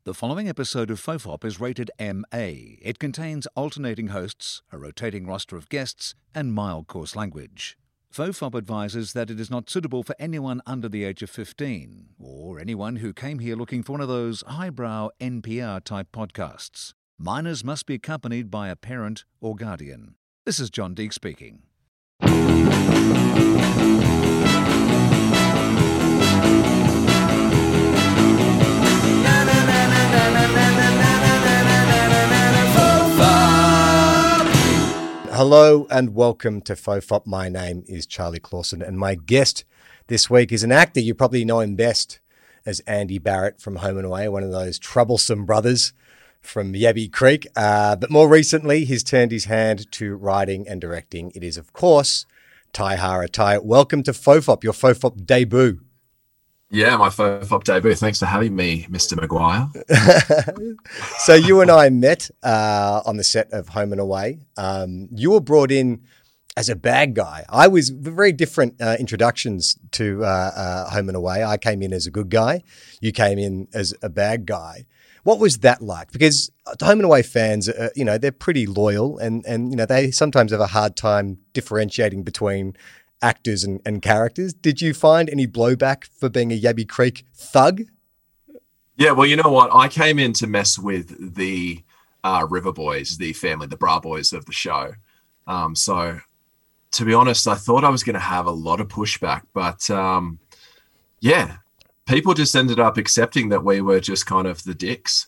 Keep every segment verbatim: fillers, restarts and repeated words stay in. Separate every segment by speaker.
Speaker 1: The following episode of Fofop is rated M A. It contains alternating hosts, a rotating roster of guests, and mild coarse language. Fofop advises that it is not suitable for anyone under the age of fifteen, or anyone who came here looking for one of those highbrow N P R-type podcasts. Minors must be accompanied by a parent or guardian. This is John Deek speaking.
Speaker 2: Hello and welcome to Fofop. My name is Charlie Clausen and my guest this week is an actor. You probably know him best as Andy Barrett from Home and Away, one of those troublesome brothers from Yabby Creek. Uh, but more recently, he's turned his hand to writing and directing. It is, of course, Tai Hara. Tai, welcome to Fofop, your Fofop debut.
Speaker 3: Yeah, my Fofop debut. Thanks for having me, Mister Maguire.
Speaker 2: So you and I met uh, on the set of Home and Away. Um, you were brought in as a bad guy. I was very different uh, introductions to uh, uh, Home and Away. I came in as a good guy. You came in as a bad guy. What was that like? Because Home and Away fans, uh, you know, they're pretty loyal and, and, you know, they sometimes have a hard time differentiating between actors and, and characters. Did you find any blowback for being a Yabby Creek thug?
Speaker 3: Yeah, well, you know what? I came in to mess with the uh, River Boys, the family, the Bra Boys of the show. Um, so, to be honest, I thought I was going to have a lot of pushback. But, um, yeah, people just ended up accepting that we were just kind of the dicks.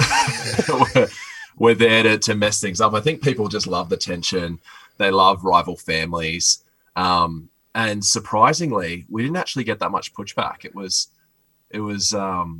Speaker 3: we're, we're there to, to mess things up. I think people just love the tension. They love rival families. Um, and surprisingly, we didn't actually get that much pushback. It was, it was, um,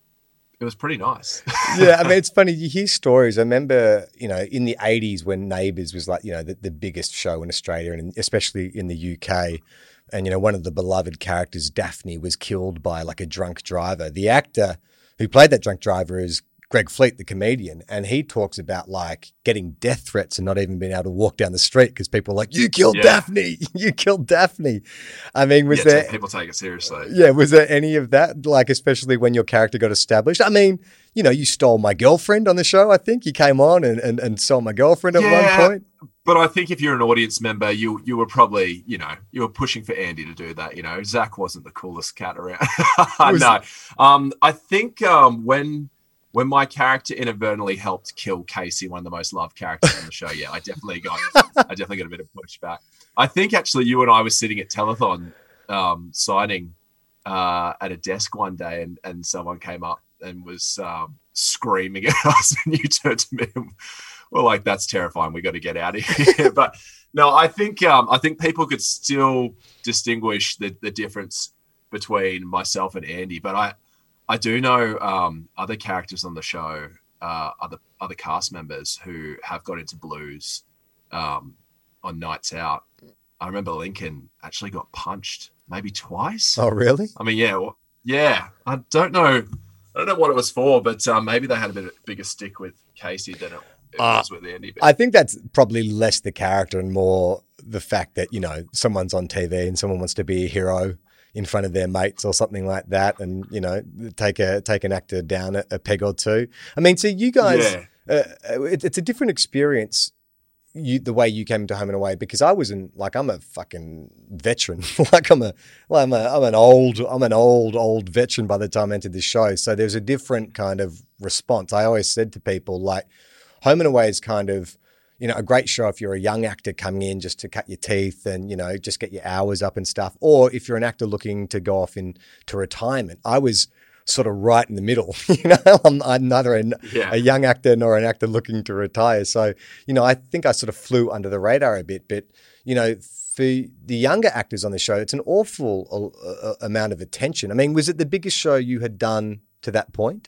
Speaker 3: it was pretty nice.
Speaker 2: Yeah. I mean, it's funny. You hear stories. I remember, you know, in the eighties when Neighbours was like, you know, the, the biggest show in Australia and especially in the U K. And, you know, one of the beloved characters, Daphne, was killed by like a drunk driver. The actor who played that drunk driver is Greg Fleet, the comedian, and he talks about like getting death threats and not even being able to walk down the street because people are like, you killed yeah. Daphne, you killed Daphne. I mean, was
Speaker 3: yeah,
Speaker 2: there...
Speaker 3: people take it seriously.
Speaker 2: Yeah, was there any of that, like especially when your character got established? I mean, you know, you stole my girlfriend on the show, I think. You came on and, and, and stole my girlfriend at
Speaker 3: yeah,
Speaker 2: one point.
Speaker 3: But I think if you're an audience member, you you were probably, you know, you were pushing for Andy to do that. You know, Zach wasn't the coolest cat around. Was... No. Um, I think um, when... When my character inadvertently helped kill Casey, one of the most loved characters on the show, yeah, I definitely got, I definitely got a bit of pushback. I think actually you and I were sitting at Telethon um, signing uh, at a desk one day, and, and someone came up and was um, screaming at us, and you turned to me and were like, "That's terrifying. We got to get out of here." But no, I think um, I think people could still distinguish the the difference between myself and Andy, but I. I do know um, other characters on the show, uh, other other cast members who have got into blues um, on nights out. I remember Lincoln actually got punched maybe twice.
Speaker 2: Oh, really?
Speaker 3: I mean, yeah, well, yeah. I don't know. I don't know what it was for, but um, maybe they had a bit of, bigger stick with Casey than it, it uh, was with Andy.
Speaker 2: I think that's probably less the character and more the fact that, you know, someone's on T V and someone wants to be a hero in front of their mates or something like that, and you know, take a take an actor down a, a peg or two. I mean, so you guys, yeah. uh, it, it's a different experience. You the way you came into Home and Away, because I wasn't like I'm a fucking veteran, like I'm a well, I'm a I'm an old I'm an old old veteran by the time I entered this show. So there's a different kind of response. I always said to people like, Home and Away is kind of, you know, a great show if you're a young actor coming in just to cut your teeth and, you know, just get your hours up and stuff. Or if you're an actor looking to go off into retirement. I was sort of right in the middle, you know, I'm, I'm neither a, yeah. a young actor nor an actor looking to retire. So, you know, I think I sort of flew under the radar a bit. But, you know, for the younger actors on the show, it's an awful uh, amount of attention. I mean, was it the biggest show you had done to that point?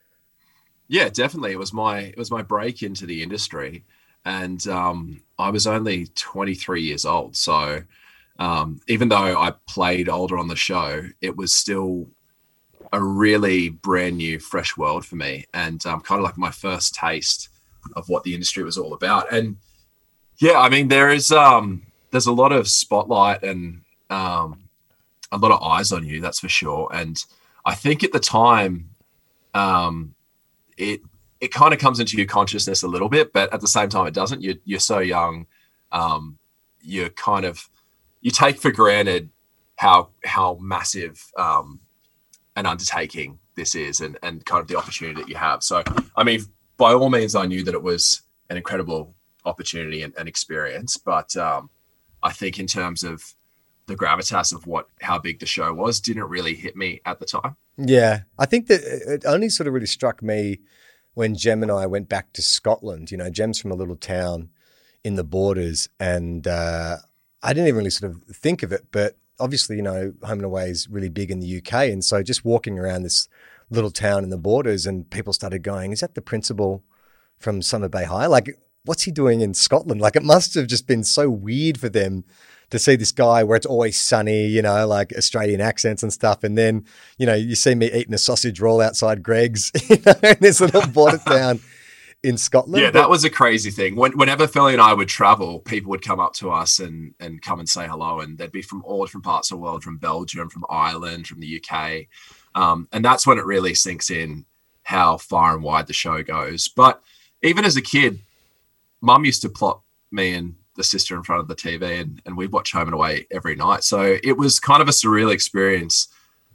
Speaker 3: Yeah, definitely. It was my it was my break into the industry. And um, I was only twenty-three years old. So um, even though I played older on the show, it was still a really brand new, fresh world for me. And um, kind of like my first taste of what the industry was all about. And yeah, I mean, there is um, there's a lot of spotlight and um, a lot of eyes on you, that's for sure. And I think at the time, um, it it kind of comes into your consciousness a little bit, but at the same time, it doesn't. You're you're so young. Um, you're kind of you take for granted how how massive um, an undertaking this is, and and kind of the opportunity that you have. So, I mean, by all means, I knew that it was an incredible opportunity and, and experience, but um, I think in terms of the gravitas of what how big the show was, didn't really hit me at the time.
Speaker 2: Yeah, I think that it only sort of really struck me when Jem and I went back to Scotland. You know, Jem's from a little town in the Borders, and uh, I didn't even really sort of think of it, but obviously, you know, Home and Away is really big in the U K, and so just walking around this little town in the Borders, and people started going, "Is that the principal from Summer Bay High? Like, what's he doing in Scotland?" Like, it must have just been so weird for them to see this guy where it's always sunny, you know, like Australian accents and stuff. And then, you know, you see me eating a sausage roll outside Greg's, you know, in this little border town in Scotland.
Speaker 3: Yeah, that was a crazy thing. When, whenever Philly and I would travel, people would come up to us and and come and say hello. And they'd be from all different parts of the world, from Belgium, from Ireland, from the U K. Um, and that's when it really sinks in how far and wide the show goes. But even as a kid, Mum used to plot me and the sister in front of the T V, and, and we'd watch Home and Away every night. So it was kind of a surreal experience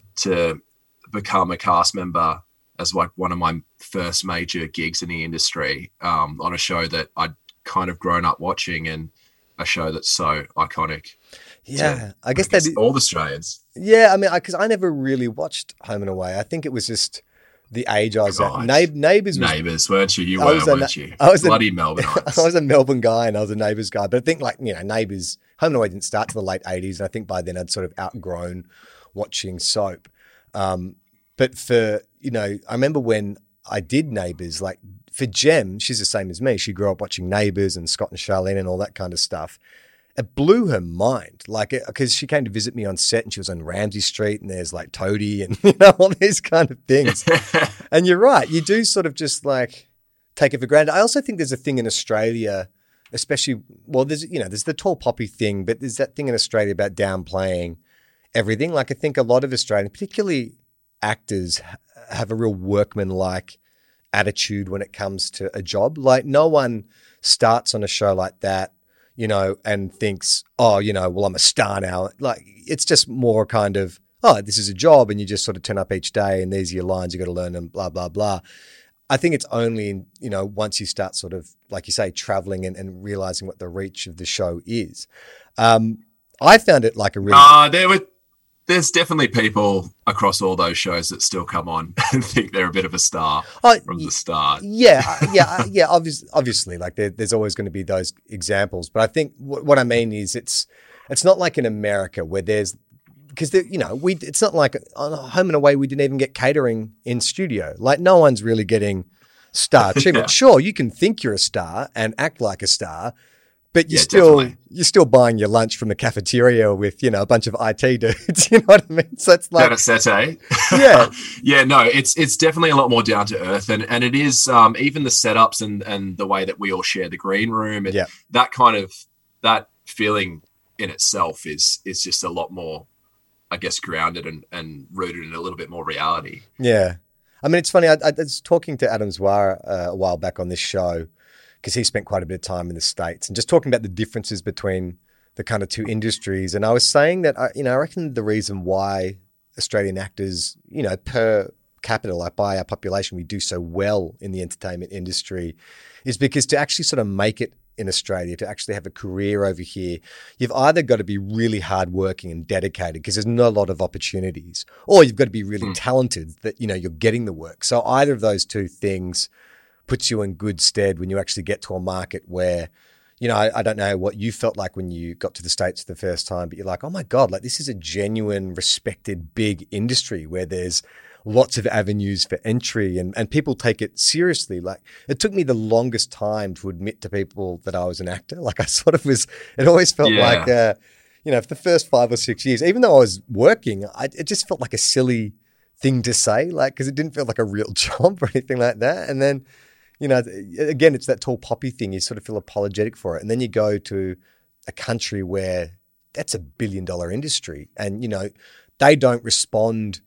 Speaker 3: to become a cast member as like one of my first major gigs in the industry, um, on a show that I'd kind of grown up watching, and a show that's so iconic.
Speaker 2: Yeah,
Speaker 3: to,
Speaker 2: I guess,
Speaker 3: I guess
Speaker 2: that
Speaker 3: all Australians.
Speaker 2: Yeah, I mean, because I, I never really watched Home and Away. I think it was just the age I was
Speaker 3: God.
Speaker 2: at. Na- Neighbours was,
Speaker 3: Neighbours, weren't you? You
Speaker 2: I
Speaker 3: were,
Speaker 2: was a,
Speaker 3: weren't you?
Speaker 2: I was
Speaker 3: Bloody
Speaker 2: a,
Speaker 3: Melbourne.
Speaker 2: I was a Melbourne guy, and I was a Neighbours guy. But I think, like, you know, Neighbours, Home and Away didn't start till the late eighties, and I think by then I'd sort of outgrown watching soap. Um, but for, you know, I remember when I did Neighbours, like for Jem, she's the same as me. She grew up watching Neighbours and Scott and Charlene and all that kind of stuff. It blew her mind, like, because she came to visit me on set, and she was on Ramsay Street, and there's like Toadie and, you know, all these kind of things. And you're right, you do sort of just like take it for granted. I also think there's a thing in Australia, especially, well, there's, you know, there's the tall poppy thing, but there's that thing in Australia about downplaying everything. Like, I think a lot of Australians, particularly actors, have a real workman-like attitude when it comes to a job. Like, no one starts on a show like that, you know, and thinks, oh, you know, well, I'm a star now. Like, it's just more kind of, oh, this is a job, and you just sort of turn up each day, and these are your lines, you got to learn them, blah, blah, blah. I think it's only, you know, once you start sort of, like you say, traveling and, and realizing what the reach of the show is. Um, I found it like a really...
Speaker 3: Uh, there were, there's definitely people across all those shows that still come on and think they're a bit of a star oh, from the start.
Speaker 2: Yeah, yeah, yeah. Obviously, obviously, like there, there's always going to be those examples. But I think w- what I mean is it's it's not like in America where there's, because, you know, we it's not like on Home and Away we didn't even get catering in studio. Like, no one's really getting star treatment. Yeah. Sure, you can think you're a star and act like a star, but you're yeah, still definitely. you're still buying your lunch from the cafeteria with, you know, a bunch of I T dudes. You know what I mean? So it's like
Speaker 3: that set, eh?
Speaker 2: Yeah,
Speaker 3: yeah. No, it's it's definitely a lot more down to earth, and and it is um, even the setups and and the way that we all share the green room, and
Speaker 2: yeah.
Speaker 3: that kind of that feeling in itself is is just a lot more, I guess, grounded and and rooted in a little bit more reality.
Speaker 2: Yeah, I mean, it's funny. I, I was talking to Adam Zwar uh, a while back on this show, because he spent quite a bit of time in the States, and just talking about the differences between the kind of two industries. And I was saying that, you know, I reckon the reason why Australian actors, you know, per capita, like by our population, we do so well in the entertainment industry is because to actually sort of make it in Australia, to actually have a career over here, you've either got to be really hardworking and dedicated because there's not a lot of opportunities, or you've got to be really mm. talented that, you know, you're getting the work. So either of those two things puts you in good stead when you actually get to a market where, you know, I, I don't know what you felt like when you got to the States for the first time, but you're like, oh my God, like this is a genuine, respected, big industry where there's lots of avenues for entry and, and people take it seriously. Like, it took me the longest time to admit to people that I was an actor. Like, I sort of was, it always felt yeah. like, uh, you know, for the first five or six years, even though I was working, I, it just felt like a silly thing to say, like, because it didn't feel like a real job or anything like that. And then, you know, again, it's that tall poppy thing. You sort of feel apologetic for it. And then you go to a country where that's a billion dollar industry and, you know, they don't respond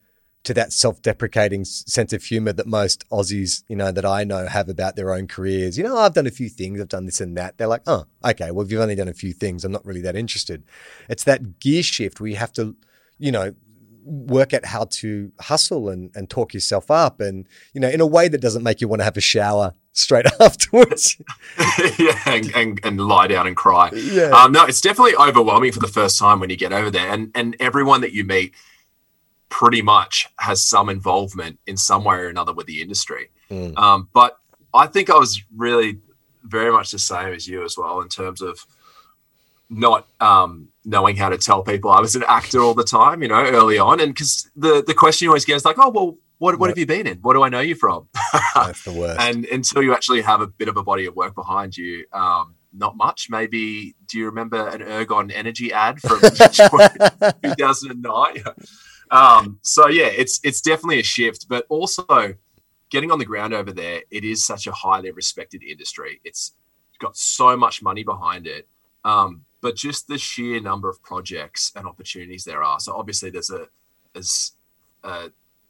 Speaker 2: to that self-deprecating s- sense of humor that most Aussies, you know, that I know have about their own careers. You know, I've done a few things, I've done this and that. They're like, oh, okay, well, if you've only done a few things, I'm not really that interested. It's that gear shift where you have to, you know, work at how to hustle and, and talk yourself up and, you know, in a way that doesn't make you want to have a shower straight afterwards.
Speaker 3: yeah, and, and, and lie down and cry.
Speaker 2: Yeah.
Speaker 3: Um, no, it's definitely overwhelming for the first time when you get over there. And, and everyone that you meet pretty much has some involvement in some way or another with the industry.
Speaker 2: Mm.
Speaker 3: Um, but I think I was really very much the same as you as well in terms of not um, knowing how to tell people I was an actor all the time, you know, early on. And because the, the question you always get is like, oh, well, what, what have you been in? What do I know you from?
Speaker 2: That's the worst.
Speaker 3: And until you actually have a bit of a body of work behind you, um, not much. Maybe, do you remember an Ergon Energy ad from two thousand nine? Um, so yeah, it's it's definitely a shift, but also getting on the ground over there, it is such a highly respected industry. It's got so much money behind it, um, but just the sheer number of projects and opportunities there are. So obviously, there's a there's a,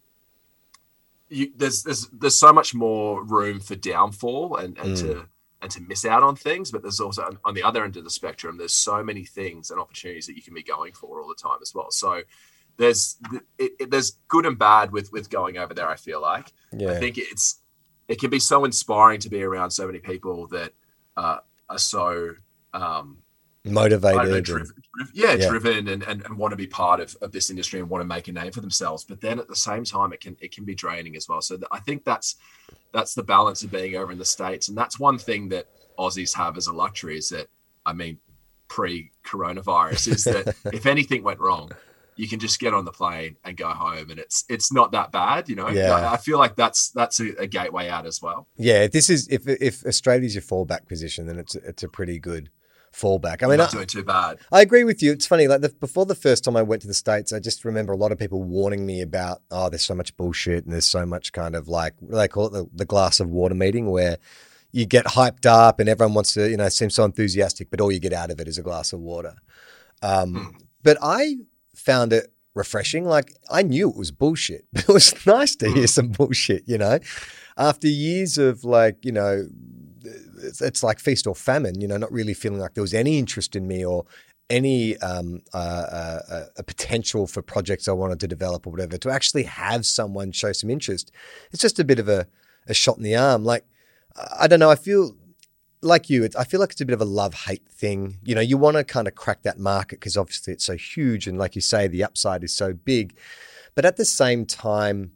Speaker 3: you, there's there's there's so much more room for downfall and and mm. to and to miss out on things, but there's also on the other end of the spectrum, there's so many things and opportunities that you can be going for all the time as well. So there's it, it, there's good and bad with with going over there. I feel like yeah. I think it's it can be so inspiring to be around so many people that uh, are so um,
Speaker 2: motivated,
Speaker 3: know, driven, and, yeah, yeah, driven and, and, and want to be part of, of this industry and want to make a name for themselves. But then at the same time, it can it can be draining as well. So th- I think that's that's the balance of being over in the States, and that's one thing that Aussies have as a luxury is that I mean, pre-coronavirus is that if anything went wrong, you can just get on the plane and go home, and it's it's not that bad, you know.
Speaker 2: Yeah.
Speaker 3: I feel like that's that's a, a gateway out as well.
Speaker 2: Yeah, this is if if Australia's your fallback position, then it's it's a pretty good fallback. I mean,
Speaker 3: You're not
Speaker 2: I,
Speaker 3: doing too bad.
Speaker 2: I agree with you. It's funny, like the, before the first time I went to the States, I just remember a lot of people warning me about, oh, there's so much bullshit and there's so much kind of like, what do they call it, the, the glass of water meeting, where you get hyped up and everyone wants to, you know, seem so enthusiastic, but all you get out of it is a glass of water. Um, mm. But I found it refreshing. Like, I knew it was bullshit, but it was nice to hear some bullshit, you know, after years of like, you know, it's, it's like feast or famine, you know, not really feeling like there was any interest in me or any um, uh, uh, a potential for projects I wanted to develop or whatever. To actually have someone show some interest, it's just a bit of a, a shot in the arm. Like, I don't know, I feel like you, it's, I feel like it's a bit of a love-hate thing. You know, you want to kind of crack that market because obviously it's so huge and like you say, the upside is so big. But at the same time,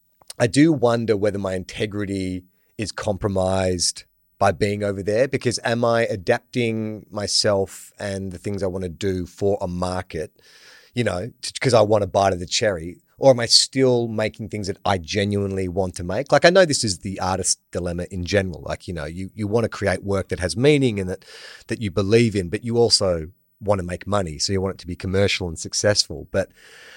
Speaker 2: I do wonder whether my integrity is compromised by being over there, because am I adapting myself and the things I want to do for a market, you know, because I want a bite of the cherry? Or am I still making things that I genuinely want to make? Like, I know this is the artist dilemma in general. Like, you know, you, you want to create work that has meaning and that, that you believe in, but you also want to make money. So you want it to be commercial and successful. But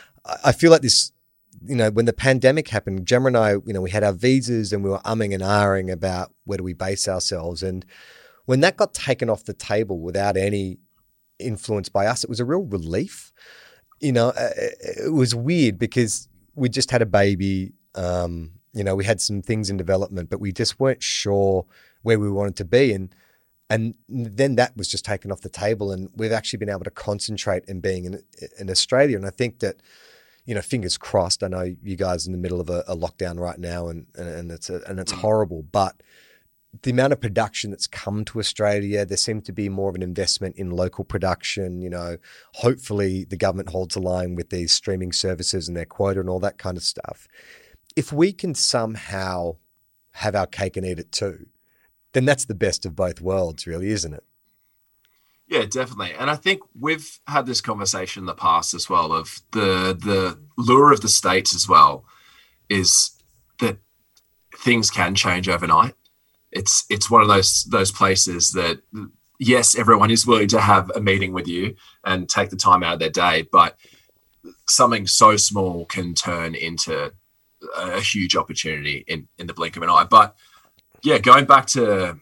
Speaker 2: I feel like this, you know, when the pandemic happened, Gemma and I, you know, we had our visas and we were umming and ahhing about where do we base ourselves. And when that got taken off the table without any influence by us, it was a real relief. You know, it was weird because we just had a baby. Um, you know, we had some things in development, but we just weren't sure where we wanted to be. And and then that was just taken off the table, and we've actually been able to concentrate in being in, in Australia. And I think that, you know, fingers crossed. I know you guys are in the middle of a, a lockdown right now, and and it's a, and it's horrible, but the amount of production that's come to Australia, there seems to be more of an investment in local production. You know, hopefully the government holds the line with these streaming services and their quota and all that kind of stuff. If we can somehow have our cake and eat it too, then that's the best of both worlds, really, isn't it?
Speaker 3: Yeah, definitely. And I think we've had this conversation in the past as well of the the lure of the States as well is that things can change overnight. It's it's one of those those places that, yes, everyone is willing to have a meeting with you and take the time out of their day, but something so small can turn into a huge opportunity in, in the blink of an eye. But yeah, going back to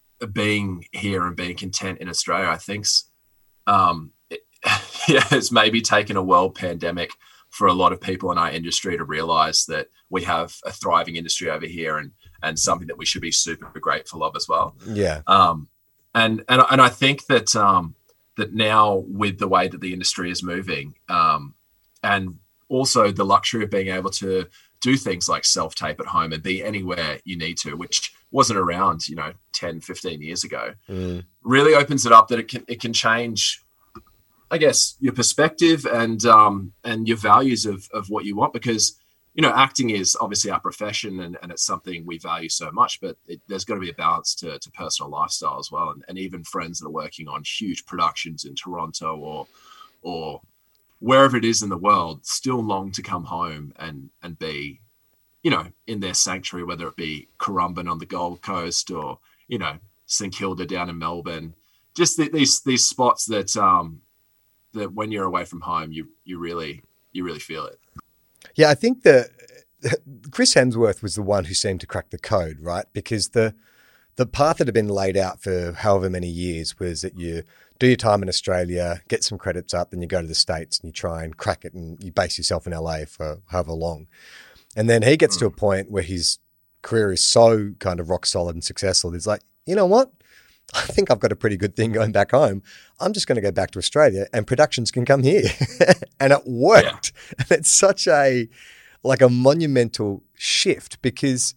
Speaker 3: being here and being content in Australia, I think um, it, yeah, it's maybe taken a world pandemic for a lot of people in our industry to realize that we have a thriving industry over here, and and something that we should be super grateful of as well.
Speaker 2: Yeah.
Speaker 3: Um, and and and I think that um, that now with the way that the industry is moving, um, and also the luxury of being able to do things like self-tape at home and be anywhere you need to, which wasn't around, you know, ten, fifteen years ago,
Speaker 2: mm.
Speaker 3: really opens it up that it can it can change, I guess, your perspective and um, and your values of of what you want, because, you know, acting is obviously our profession, and, and it's something we value so much, but it, there's got to be a balance to, to personal lifestyle as well. And, and even friends that are working on huge productions in Toronto or or wherever it is in the world still long to come home and and be, you know, in their sanctuary, whether it be Currumbin on the Gold Coast or, you know, St Kilda down in Melbourne. Just th- these these spots that um that when you're away from home, you you really you really feel it.
Speaker 2: Yeah, I think that Chris Hemsworth was the one who seemed to crack the code, right? Because the the path that had been laid out for however many years was that you do your time in Australia, get some credits up, then you go to the States and you try and crack it, and you base yourself in L A for however long. And then he gets mm. to a point where his career is so kind of rock solid and successful. He's like, you know what? I think I've got a pretty good thing going back home. I'm just going to go back to Australia and productions can come here. And it worked. Yeah. And it's such a, like a monumental shift, because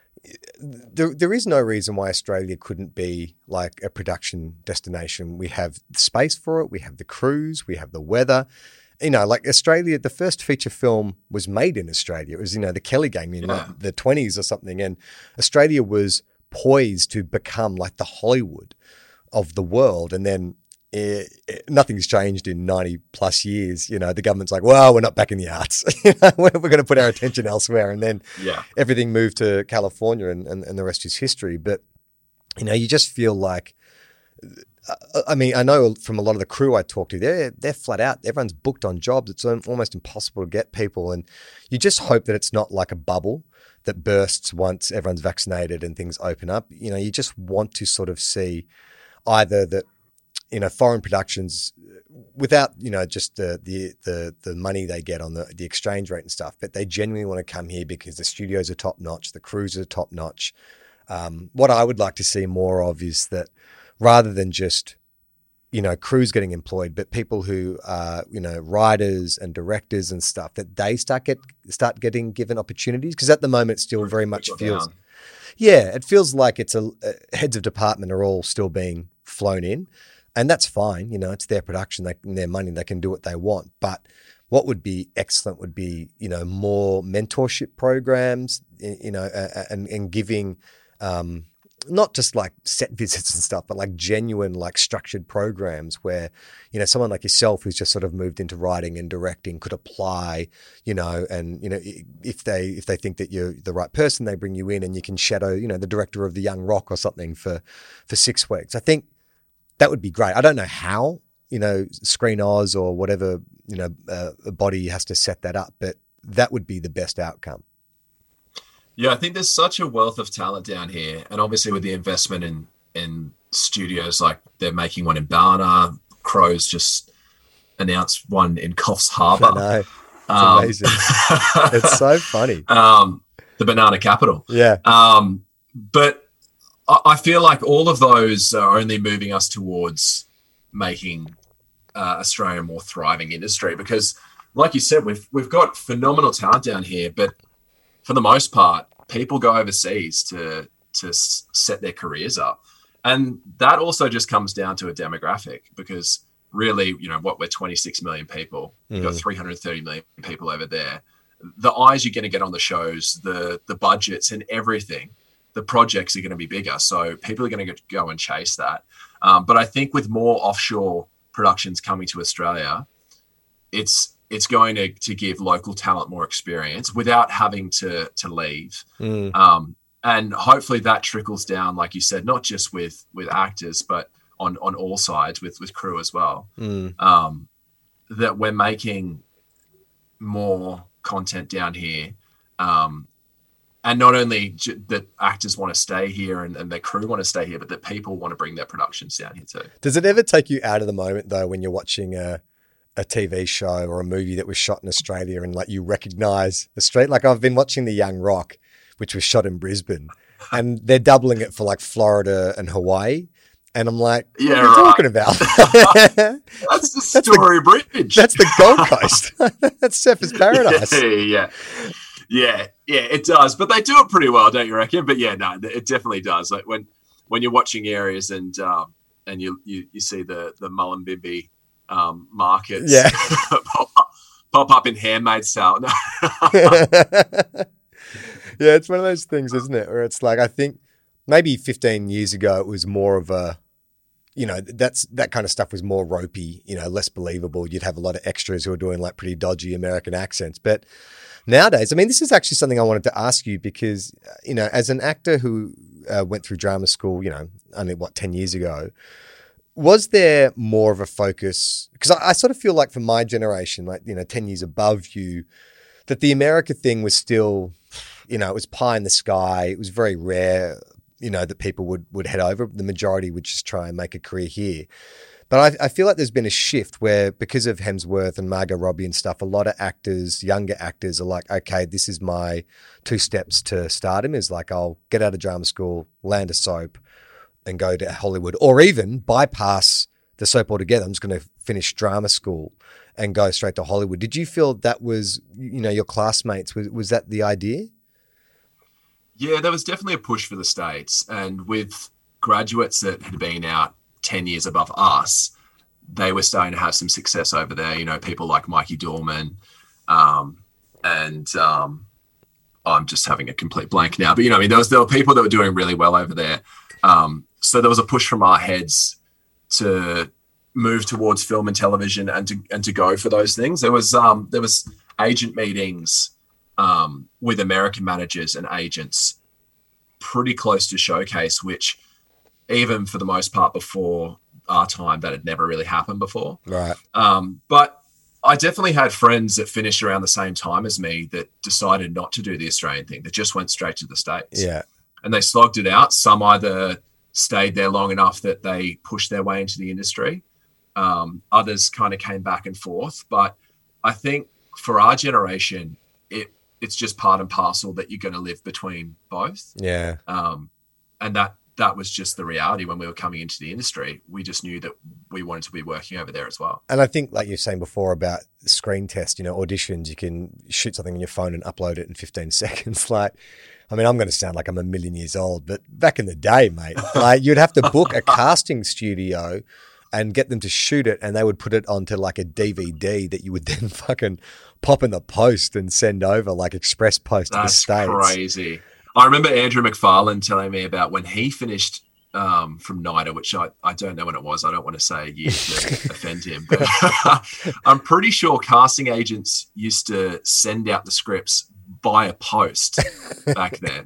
Speaker 2: there, there is no reason why Australia couldn't be like a production destination. We have space for it. We have the crews. We have the weather. You know, like Australia, the first feature film was made in Australia. It was, you know, the Kelly Gang in yeah. the twenties or something. And Australia was poised to become like the Hollywood of the world. And then it, it, nothing's changed in ninety plus years. You know, the government's like, well, we're not back in the arts. You know, we're, we're going to put our attention elsewhere. And then
Speaker 3: yeah.
Speaker 2: everything moved to California, and, and, and the rest is history. But, you know, you just feel like, I mean, I know from a lot of the crew I talk to, they're, they're flat out. Everyone's booked on jobs. It's almost impossible to get people. And you just hope that it's not like a bubble that bursts once everyone's vaccinated and things open up. You know, you just want to sort of see either that, you know, foreign productions, without, you know, just the the the, the money they get on the, the exchange rate and stuff, but they genuinely want to come here because the studios are top notch, the crews are top notch. Um, what I would like to see more of is that rather than just, you know, crews getting employed, but people who are, you know, writers and directors and stuff, that they start get start getting given opportunities. Because at the moment, it still very much feels, down. yeah, it feels like it's a, a heads of department are all still being flown in, and that's fine. You know, it's their production, they, their money, they can do what they want. But what would be excellent would be, you know, more mentorship programs, you know, and and giving. Um, not just like set visits and stuff, but like genuine, like structured programs where, you know, someone like yourself who's just sort of moved into writing and directing could apply, you know, and, you know, if they, if they think that you're the right person, they bring you in and you can shadow, you know, the director of The Young Rock or something for, for six weeks. I think that would be great. I don't know how, you know, Screen Oz or whatever, you know, uh, a body has to set that up, but that would be the best outcome.
Speaker 3: Yeah, I think there's such a wealth of talent down here. And obviously with the investment in, in studios, like they're making one in Bana, Crows just announced one in Coffs Harbour.
Speaker 2: I know. It's
Speaker 3: um,
Speaker 2: amazing. It's so funny.
Speaker 3: Um, the Banana Capital.
Speaker 2: Yeah.
Speaker 3: Um, but I, I feel like all of those are only moving us towards making uh, Australia a more thriving industry, because like you said, we've we've got phenomenal talent down here, but for the most part, people go overseas to to s- set their careers up. And that also just comes down to a demographic, because really, you know, what, we're twenty-six million people. Mm. You've got three hundred thirty million people over there. The eyes you're going to get on the shows, the the budgets and everything, the projects are going to be bigger. So people are going to go and chase that. Um, but I think with more offshore productions coming to Australia, it's it's going to, to give local talent more experience without having to to leave.
Speaker 2: Mm.
Speaker 3: Um, and hopefully that trickles down, like you said, not just with with actors, but on, on all sides with, with crew as well.
Speaker 2: Mm.
Speaker 3: Um, that we're making more content down here. Um, and not only j- that actors want to stay here and, and their crew want to stay here, but that people want to bring their productions down here too.
Speaker 2: Does it ever take you out of the moment though, when you're watching a a T V show or a movie that was shot in Australia and like you recognize the street. Like I've been watching The Young Rock, which was shot in Brisbane, and they're doubling it for like Florida and Hawaii. And I'm like, what
Speaker 3: Yeah,
Speaker 2: are you
Speaker 3: right.
Speaker 2: talking about?
Speaker 3: That's the Story Bridge.
Speaker 2: That's the Gold Coast. That's Surfers Paradise.
Speaker 3: Yeah, yeah, yeah, yeah. It does, but they do it pretty well, don't you reckon? But yeah, no, it definitely does. Like when when you're watching areas and um, and you, you you see the the Mullumbimby um, markets,
Speaker 2: Yeah.
Speaker 3: pop, up, pop up in Handmaid's Tale. No.
Speaker 2: Yeah, it's one of those things, isn't it? Where it's like, I think maybe fifteen years ago, it was more of a, you know, that's that kind of stuff was more ropey, you know, less believable. You'd have a lot of extras who are doing like pretty dodgy American accents. But nowadays, I mean, this is actually something I wanted to ask you because, you know, as an actor who uh, went through drama school, you know, only what, ten years ago, was there more of a focus? Because I, I sort of feel like for my generation, like, you know, ten years above you, that the America thing was still, you know, it was pie in the sky. It was very rare, you know, that people would, would head over. The majority would just try and make a career here. But I, I feel like there's been a shift where because of Hemsworth and Margot Robbie and stuff, a lot of actors, younger actors are like, okay, this is my two steps to stardom is like, I'll get out of drama school, land a soap and go to Hollywood, or even bypass the soap altogether. I'm just going to finish drama school and go straight to Hollywood. Did you feel that was, you know, your classmates, was, was that the idea?
Speaker 3: Yeah, there was definitely a push for the States. And with graduates that had been out ten years above us, they were starting to have some success over there. You know, people like Mikey Dorman. Um, and um, I'm just having a complete blank now. But, you know, I mean, there, was, there were people that were doing really well over there. Um, so there was a push from our heads to move towards film and television and to and to go for those things. There was um, there was agent meetings um, with American managers and agents pretty close to Showcase, which even for the most part before our time, that had never really happened before.
Speaker 2: Right.
Speaker 3: Um, but I definitely had friends that finished around the same time as me that decided not to do the Australian thing, that just went straight to the States.
Speaker 2: Yeah.
Speaker 3: And they slogged it out. Some either stayed there long enough that they pushed their way into the industry. Um, others kind of came back and forth. But I think for our generation, it it's just part and parcel that you're going to live between both.
Speaker 2: Yeah.
Speaker 3: Um, and that that was just the reality when we were coming into the industry. We just knew that we wanted to be working over there as well.
Speaker 2: And I think, like you were saying before about screen test, you know, auditions, you can shoot something on your phone and upload it in fifteen seconds. Like, I mean, I'm going to sound like I'm a million years old, but back in the day, mate, like you'd have to book a casting studio and get them to shoot it, and they would put it onto like a D V D that you would then fucking pop in the post and send over, like express post to the
Speaker 3: That's
Speaker 2: States.
Speaker 3: crazy. I remember Andrew McFarlane telling me about when he finished um, from NIDA, which I, I don't know when it was. I don't want to say a year to offend him, but I'm pretty sure casting agents used to send out the scripts by a post back then.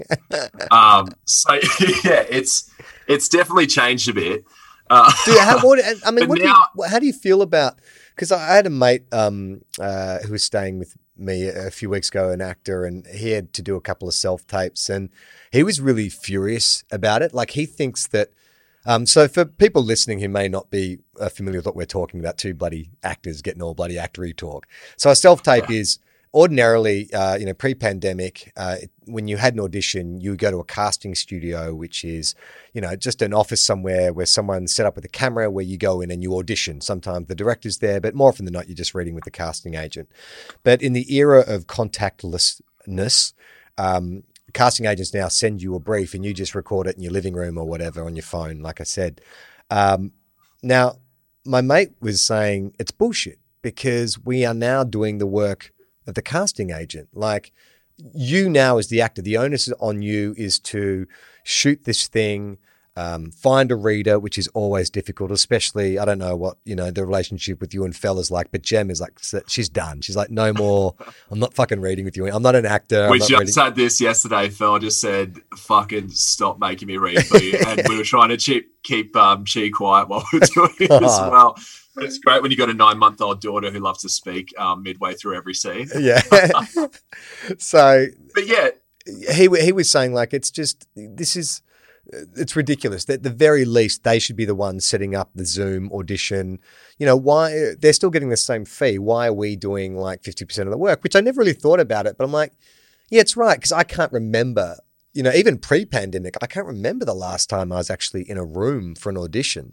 Speaker 3: Um, so yeah, it's it's definitely changed a bit. Uh,
Speaker 2: Dude, how, what, I mean,
Speaker 3: but
Speaker 2: what
Speaker 3: now-
Speaker 2: do you, how do you feel about? Because I had a mate um, uh, who was staying with me a few weeks ago, an actor, and he had to do a couple of self tapes, and he was really furious about it. Like he thinks that. Um, so for people listening who may not be uh, familiar with what we're talking about, two bloody actors getting all bloody actory talk. So a self tape
Speaker 3: Yeah.
Speaker 2: is ordinarily, uh, you know, pre-pandemic, uh, when you had an audition, you would go to a casting studio, which is, you know, just an office somewhere where someone set up with a camera where you go in and you audition. Sometimes the director's there, but more often than not, you're just reading with the casting agent. But in the era of contactlessness, um, casting agents now send you a brief and you just record it in your living room or whatever on your phone, like I said. Um, now, my mate was saying it's bullshit because we are now doing the work of the casting agent. Like you now as the actor, the onus on you is to shoot this thing, um, find a reader, which is always difficult, especially, I don't know what, you know, the relationship with you and fellas like, but Jem is like, she's done. She's like, no more. I'm not fucking reading with you. I'm not an actor.
Speaker 3: We
Speaker 2: I'm not
Speaker 3: just
Speaker 2: reading.
Speaker 3: had this yesterday. Phil just said, fucking stop making me read for you. And we were trying to keep, keep um, Chi quiet while we were doing it as well. But it's great when you got a nine-month-old daughter who loves to speak um, midway through every scene.
Speaker 2: Yeah. So,
Speaker 3: But yeah,
Speaker 2: he he was saying like it's just this is it's ridiculous. At the very least, they should be the ones setting up the Zoom audition. You know, why they're still getting the same fee. Why are we doing like fifty percent of the work? Which I never really thought about it, but I'm like, yeah, it's right. Because I can't remember, you know, even pre-pandemic, I can't remember the last time I was actually in a room for an audition.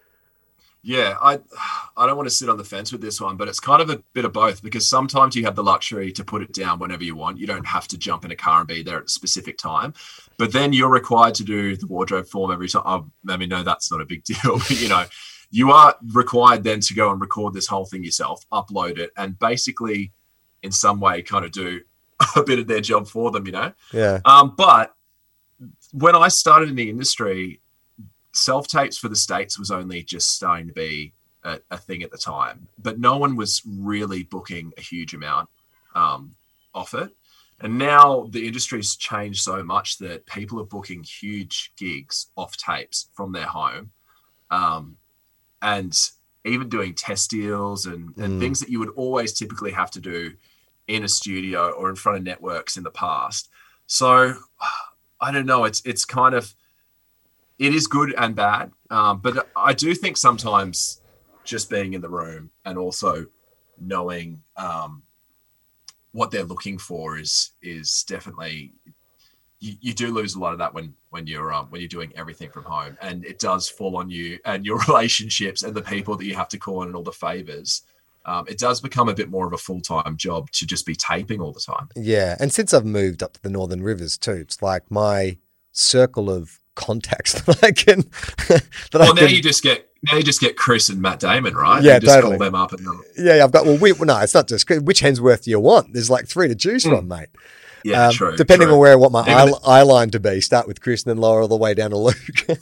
Speaker 3: Yeah, I I don't want to sit on the fence with this one, but it's kind of a bit of both, because sometimes you have the luxury to put it down whenever you want. You don't have to jump in a car and be there at a specific time. But then you're required to do the wardrobe form every time. Oh, I mean, no, that's not a big deal. But, you know, you are required then to go and record this whole thing yourself, upload it, and basically in some way kind of do a bit of their job for them, you know?
Speaker 2: Yeah.
Speaker 3: Um, but when I started in the industry, self-tapes for the States was only just starting to be a, a thing at the time, but no one was really booking a huge amount um, off it. And now the industry's changed so much that people are booking huge gigs off tapes from their home, um, and even doing test deals and, and
Speaker 2: Mm.
Speaker 3: things that you would always typically have to do in a studio or in front of networks in the past. So I don't know. It's it's kind of, it is good and bad. Um, but I do think sometimes just being in the room and also knowing um, what they're looking for is is definitely, you, you do lose a lot of that when when you're um, when you're doing everything from home, and it does fall on you and your relationships and the people that you have to call in and all the favors. Um, it does become a bit more of a full-time job to just be taping all the time.
Speaker 2: Yeah. And since I've moved up to the Northern Rivers too, it's like my circle of contacts that I can. that
Speaker 3: Well,
Speaker 2: I
Speaker 3: now
Speaker 2: can,
Speaker 3: you just get now you just get Chris and Matt Damon, right?
Speaker 2: Yeah,
Speaker 3: you just
Speaker 2: totally.
Speaker 3: call them up and
Speaker 2: Yeah, I've got, well, we, no, it's not just, which Hemsworth do you want? There's like three to choose from, mate.
Speaker 3: yeah,
Speaker 2: Um,
Speaker 3: true.
Speaker 2: Depending
Speaker 3: true.
Speaker 2: on where I want my eye,
Speaker 3: Even-
Speaker 2: eye line to be, start with Chris and then lower all the way down to Luke.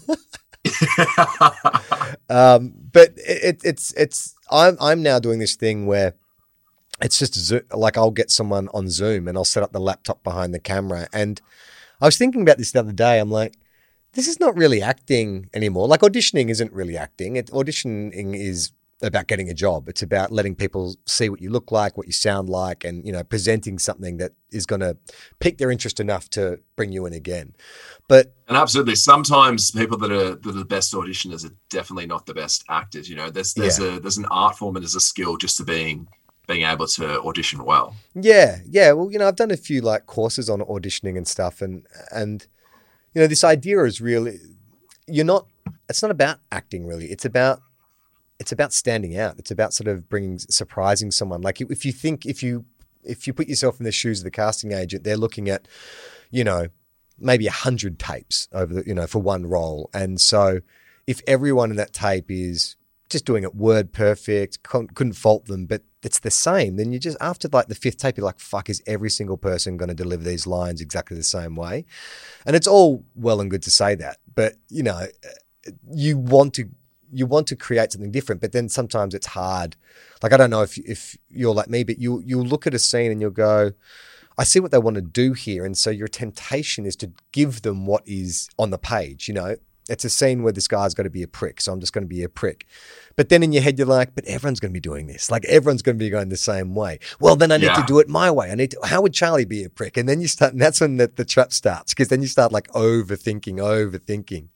Speaker 2: um, but it, it, it's, it's, I'm, I'm now doing this thing where it's just Zo- like I'll get someone on Zoom and I'll set up the laptop behind the camera. And I was thinking about this the other day. I'm like, this is not really acting anymore. Like auditioning isn't really acting. It, auditioning is about getting a job. It's about letting people see what you look like, what you sound like, and, you know, presenting something that is going to pique their interest enough to bring you in again. But
Speaker 3: And absolutely, sometimes people that are that are the best auditioners are definitely not the best actors. You know, there's there's
Speaker 2: Yeah.
Speaker 3: a there's an art form and there's a skill just to being being able to audition well.
Speaker 2: yeah, yeah. Well, you know, I've done a few like courses on auditioning and stuff, and and you know, this idea is really, you're not. It's not about acting really. It's about it's about standing out. It's about sort of bringing surprising someone. Like if you think if you if you put yourself in the shoes of the casting agent, they're looking at, you know, maybe a hundred tapes over the, you know, for one role, and so if everyone in that tape is just doing it word perfect, couldn't fault them, but it's the same, then you just, after like the fifth tape, you're like, fuck, is every single person going to deliver these lines exactly the same way? And it's all well and good to say that, but you know, you want to, you want to create something different, but then sometimes it's hard. Like, I don't know if, if you're like me, but you, you'll look at a scene and you'll go, I see what they want to do here. And so your temptation is to give them what is on the page, you know? It's a scene where this guy's got to be a prick, so I'm just going to be a prick. But then in your head, you're like, but everyone's going to be doing this. Like, everyone's going to be going the same way. Well, then I need
Speaker 3: Yeah.
Speaker 2: to do it my way. I need to, how would Charlie be a prick? And then you start, and that's when the, the trap starts, because then you start like overthinking, overthinking.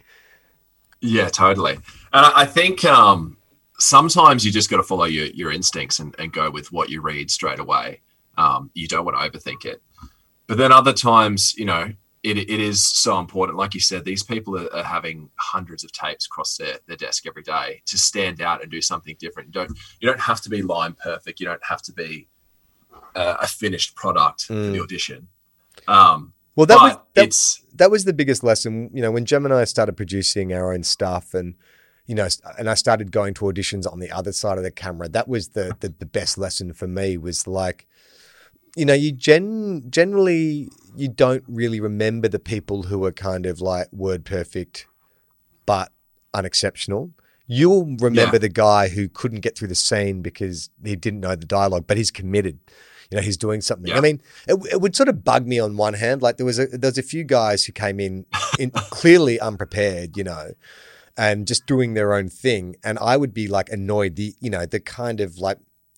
Speaker 3: Yeah, totally. And I, I think um, sometimes you just got to follow your your instincts and, and go with what you read straight away. Um, you don't want to overthink it. But then other times, you know, It, it is so important. Like you said, these people are, are having hundreds of tapes across their, their desk every day to stand out and do something different. You don't, you don't have to be line perfect. You don't have to be uh, a finished product for the audition. Um,
Speaker 2: Well, that was,
Speaker 3: but
Speaker 2: that,
Speaker 3: it's,
Speaker 2: that was the biggest lesson, you know, when Gem and I started producing our own stuff and, you know, and I started going to auditions on the other side of the camera. That was the, the, the best lesson for me, was like, you know, you gen generally, you don't really remember the people who are kind of like word perfect, but unexceptional. You'll remember
Speaker 3: Yeah.
Speaker 2: the guy who couldn't get through the scene because he didn't know the dialogue, but he's committed. You know, he's doing something.
Speaker 3: Yeah.
Speaker 2: I mean, it, it would sort of bug me on one hand. Like there was a, there was a few guys who came in, in clearly unprepared, you know, and just doing their own thing. And I would be like annoyed, the, you know, the kind of like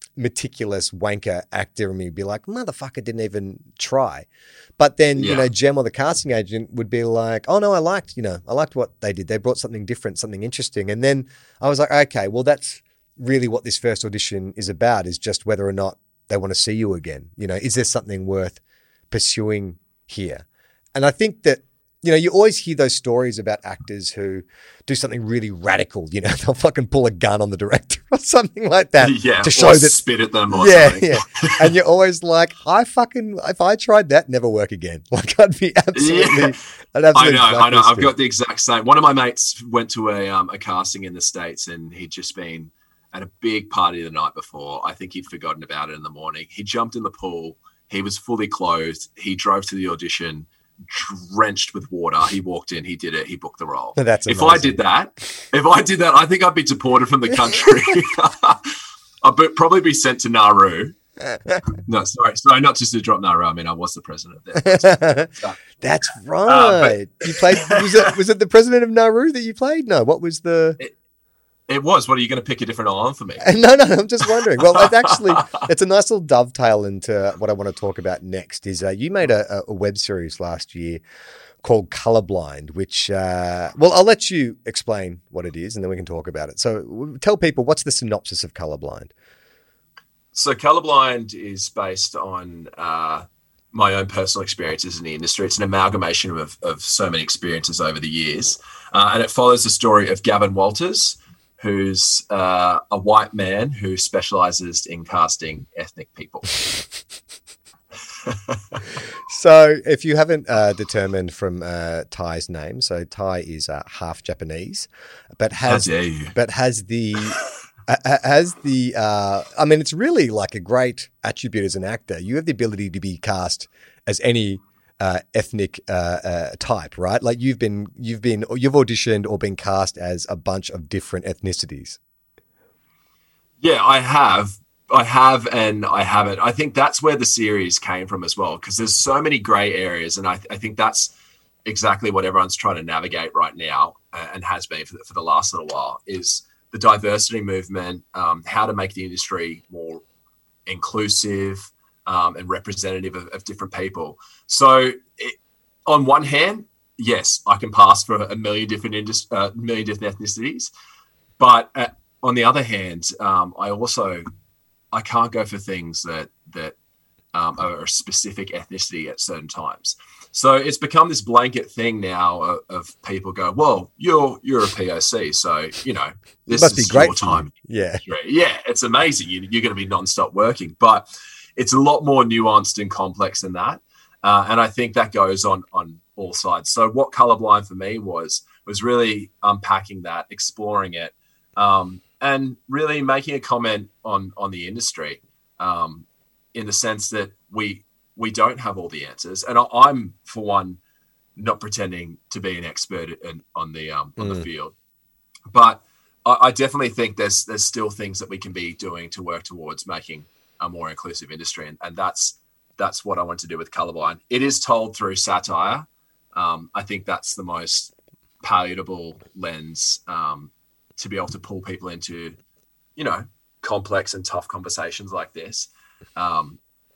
Speaker 2: meticulous wanker actor in me would be like, motherfucker didn't even try. But then,
Speaker 3: Yeah.
Speaker 2: you know, Jem or the casting agent would be like, oh no, I liked, you know, I liked what they did. They brought something different, something interesting. And then I was like, okay, well, that's really what this first audition is about, is just whether or not they want to see you again. You know, is there something worth pursuing here? And I think that, you know, you always hear those stories about actors who do something really radical. You know, they'll fucking pull a gun on the director or something like that
Speaker 3: Yeah,
Speaker 2: to show
Speaker 3: or
Speaker 2: that
Speaker 3: spit at them or
Speaker 2: yeah,
Speaker 3: something.
Speaker 2: yeah. And you're always like, I fucking, if I tried that, never work again. Like I'd be absolutely,
Speaker 3: Yeah.
Speaker 2: I'd
Speaker 3: I
Speaker 2: absolutely
Speaker 3: know, I know. I've
Speaker 2: blacklisted.
Speaker 3: got the exact same. One of my mates went to a um, a casting in the States, and he'd just been at a big party the night before. I think he'd forgotten about it in the morning. He jumped in the pool. He was fully clothed. He drove to the audition, drenched with water. He walked in. He did it. He booked the role.
Speaker 2: That's
Speaker 3: if
Speaker 2: amazing.
Speaker 3: I did that, if I did that, I think I'd be deported from the country. I'd be, probably be sent to Nauru. No, sorry, sorry, not just to drop Nauru. I mean, I was the president there. So,
Speaker 2: That's right.
Speaker 3: Uh, but-
Speaker 2: you played, was it, was it the president of Nauru that you played? No, what was the,
Speaker 3: it was. What, are you going to pick a different island for me?
Speaker 2: no, no, I'm just wondering. Well, it's actually, it's a nice little dovetail into what I want to talk about next is uh, you made a, a web series last year called Colorblind, which, uh, well, I'll let you explain what it is and then we can talk about it. So w- tell people, what's the synopsis of Colorblind?
Speaker 3: So Colorblind is based on uh, my own personal experiences in the industry. It's an amalgamation of, of so many experiences over the years. Uh, and it follows the story of Gavin Walters, who's uh, a white man who specializes in casting ethnic people.
Speaker 2: So if you haven't uh, determined from uh, Ty's name, so Ty is uh, half Japanese, but has,
Speaker 3: How dare you?
Speaker 2: but has the... Uh, As the, uh, I mean, it's really like a great attribute as an actor. You have the ability to be cast as any uh, ethnic uh, uh, type, right? Like you've been, you've been, you've auditioned or been cast as a bunch of different ethnicities.
Speaker 3: Yeah, I have. I have and I haven't. I think that's where the series came from as well, because there's so many gray areas. And I, I think that's exactly what everyone's trying to navigate right now uh, and has been for the, for the last little while is the diversity movement, um, how to make the industry more inclusive um, and representative of, of different people. So it, on one hand, yes, I can pass for a million different indus- uh, million different ethnicities. But uh, on the other hand, um, I also, I can't go for things that, that um, are a specific ethnicity at certain times. So it's become this blanket thing now of, of people go, well, you're you're a P O C, so you know this
Speaker 2: Must be
Speaker 3: is
Speaker 2: great
Speaker 3: your
Speaker 2: for
Speaker 3: time.
Speaker 2: you. Yeah.
Speaker 3: Yeah, it's amazing. You, you're going to be nonstop working, but it's a lot more nuanced and complex than that. Uh, and I think that goes on on all sides. So what Colorblind for me was was really unpacking that, exploring it, um, and really making a comment on on the industry um, in the sense that we. We don't have all the answers, and I, I'm, for one, not pretending to be an expert in, on the um, on mm. the field. But I, I definitely think there's there's still things that we can be doing to work towards making a more inclusive industry, and, and that's that's what I want to do with Colorblind. It is told through satire. Um, I think that's the most palatable lens um, to be able to pull people into, you know, complex and tough conversations like this. Um,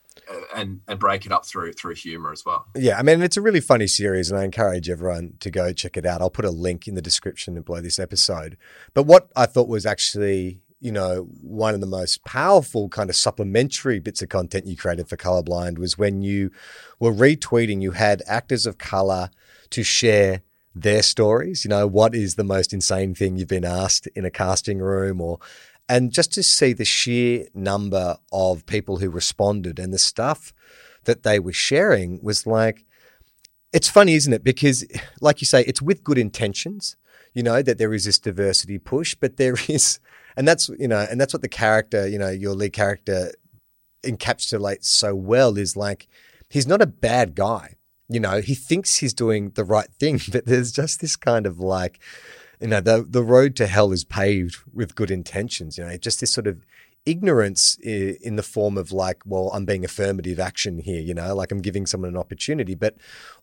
Speaker 3: and and break it up through through humor as well.
Speaker 2: Yeah, I mean, it's a really funny series and I encourage everyone to go check it out. I'll put a link in the description below this episode. But what I thought was actually, you know, one of the most powerful kind of supplementary bits of content you created for Colorblind was when you were retweeting, you had actors of color to share their stories. You know, what is the most insane thing you've been asked in a casting room, or and just to see the sheer number of people who responded and the stuff that they were sharing was like, it's funny, isn't it? Because like you say, it's with good intentions, you know, that there is this diversity push, but there is, and that's, you know, and that's what the character, you know, your lead character encapsulates so well is like, he's not a bad guy. You know, he thinks he's doing the right thing, but there's just this kind of like, you know, the the road to hell is paved with good intentions, you know, just this sort of ignorance in the form of like, well, I'm being affirmative action here, you know, like I'm giving someone an opportunity, but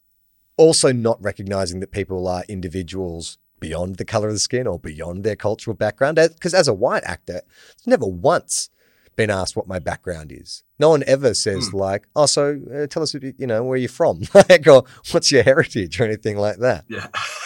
Speaker 2: also not recognizing that people are individuals beyond the color of the skin or beyond their cultural background. Because as a white actor, it's never once been asked what my background is. No one ever says
Speaker 3: Mm.
Speaker 2: like, oh, so uh, tell us, you know, where you're from, like, or what's your heritage or anything like that.
Speaker 3: Yeah.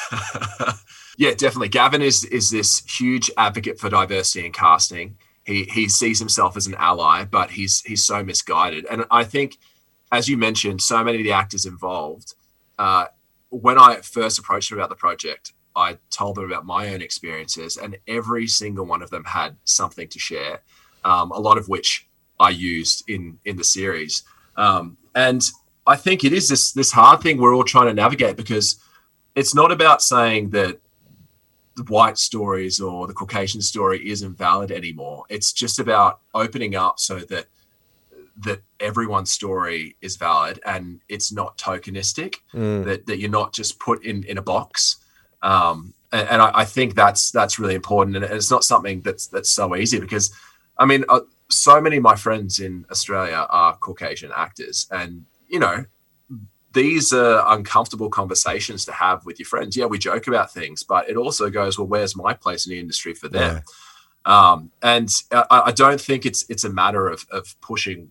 Speaker 3: Yeah, definitely. Gavin is is this huge advocate for diversity in casting. He he sees himself as an ally, but he's he's so misguided. And I think, as you mentioned, so many of the actors involved, uh, when I first approached them about the project, I told them about my own experiences, and every single one of them had something to share, um, a lot of which I used in in the series. Um, and I think it is this this hard thing we're all trying to navigate, because it's not about saying that the white stories or the Caucasian story isn't valid anymore. It's just about opening up so that that everyone's story is valid and it's not tokenistic,
Speaker 2: Mm.
Speaker 3: that, that you're not just put in, in a box. Um, and and I, I think that's that's really important. And it's not something that's that's so easy, because, I mean, uh, so many of my friends in Australia are Caucasian actors. And, you know, these are uncomfortable conversations to have with your friends. Yeah, we joke about things, but it also goes, well, where's my place in the industry for them? Yeah. Um, and I, I don't think it's it's a matter of of pushing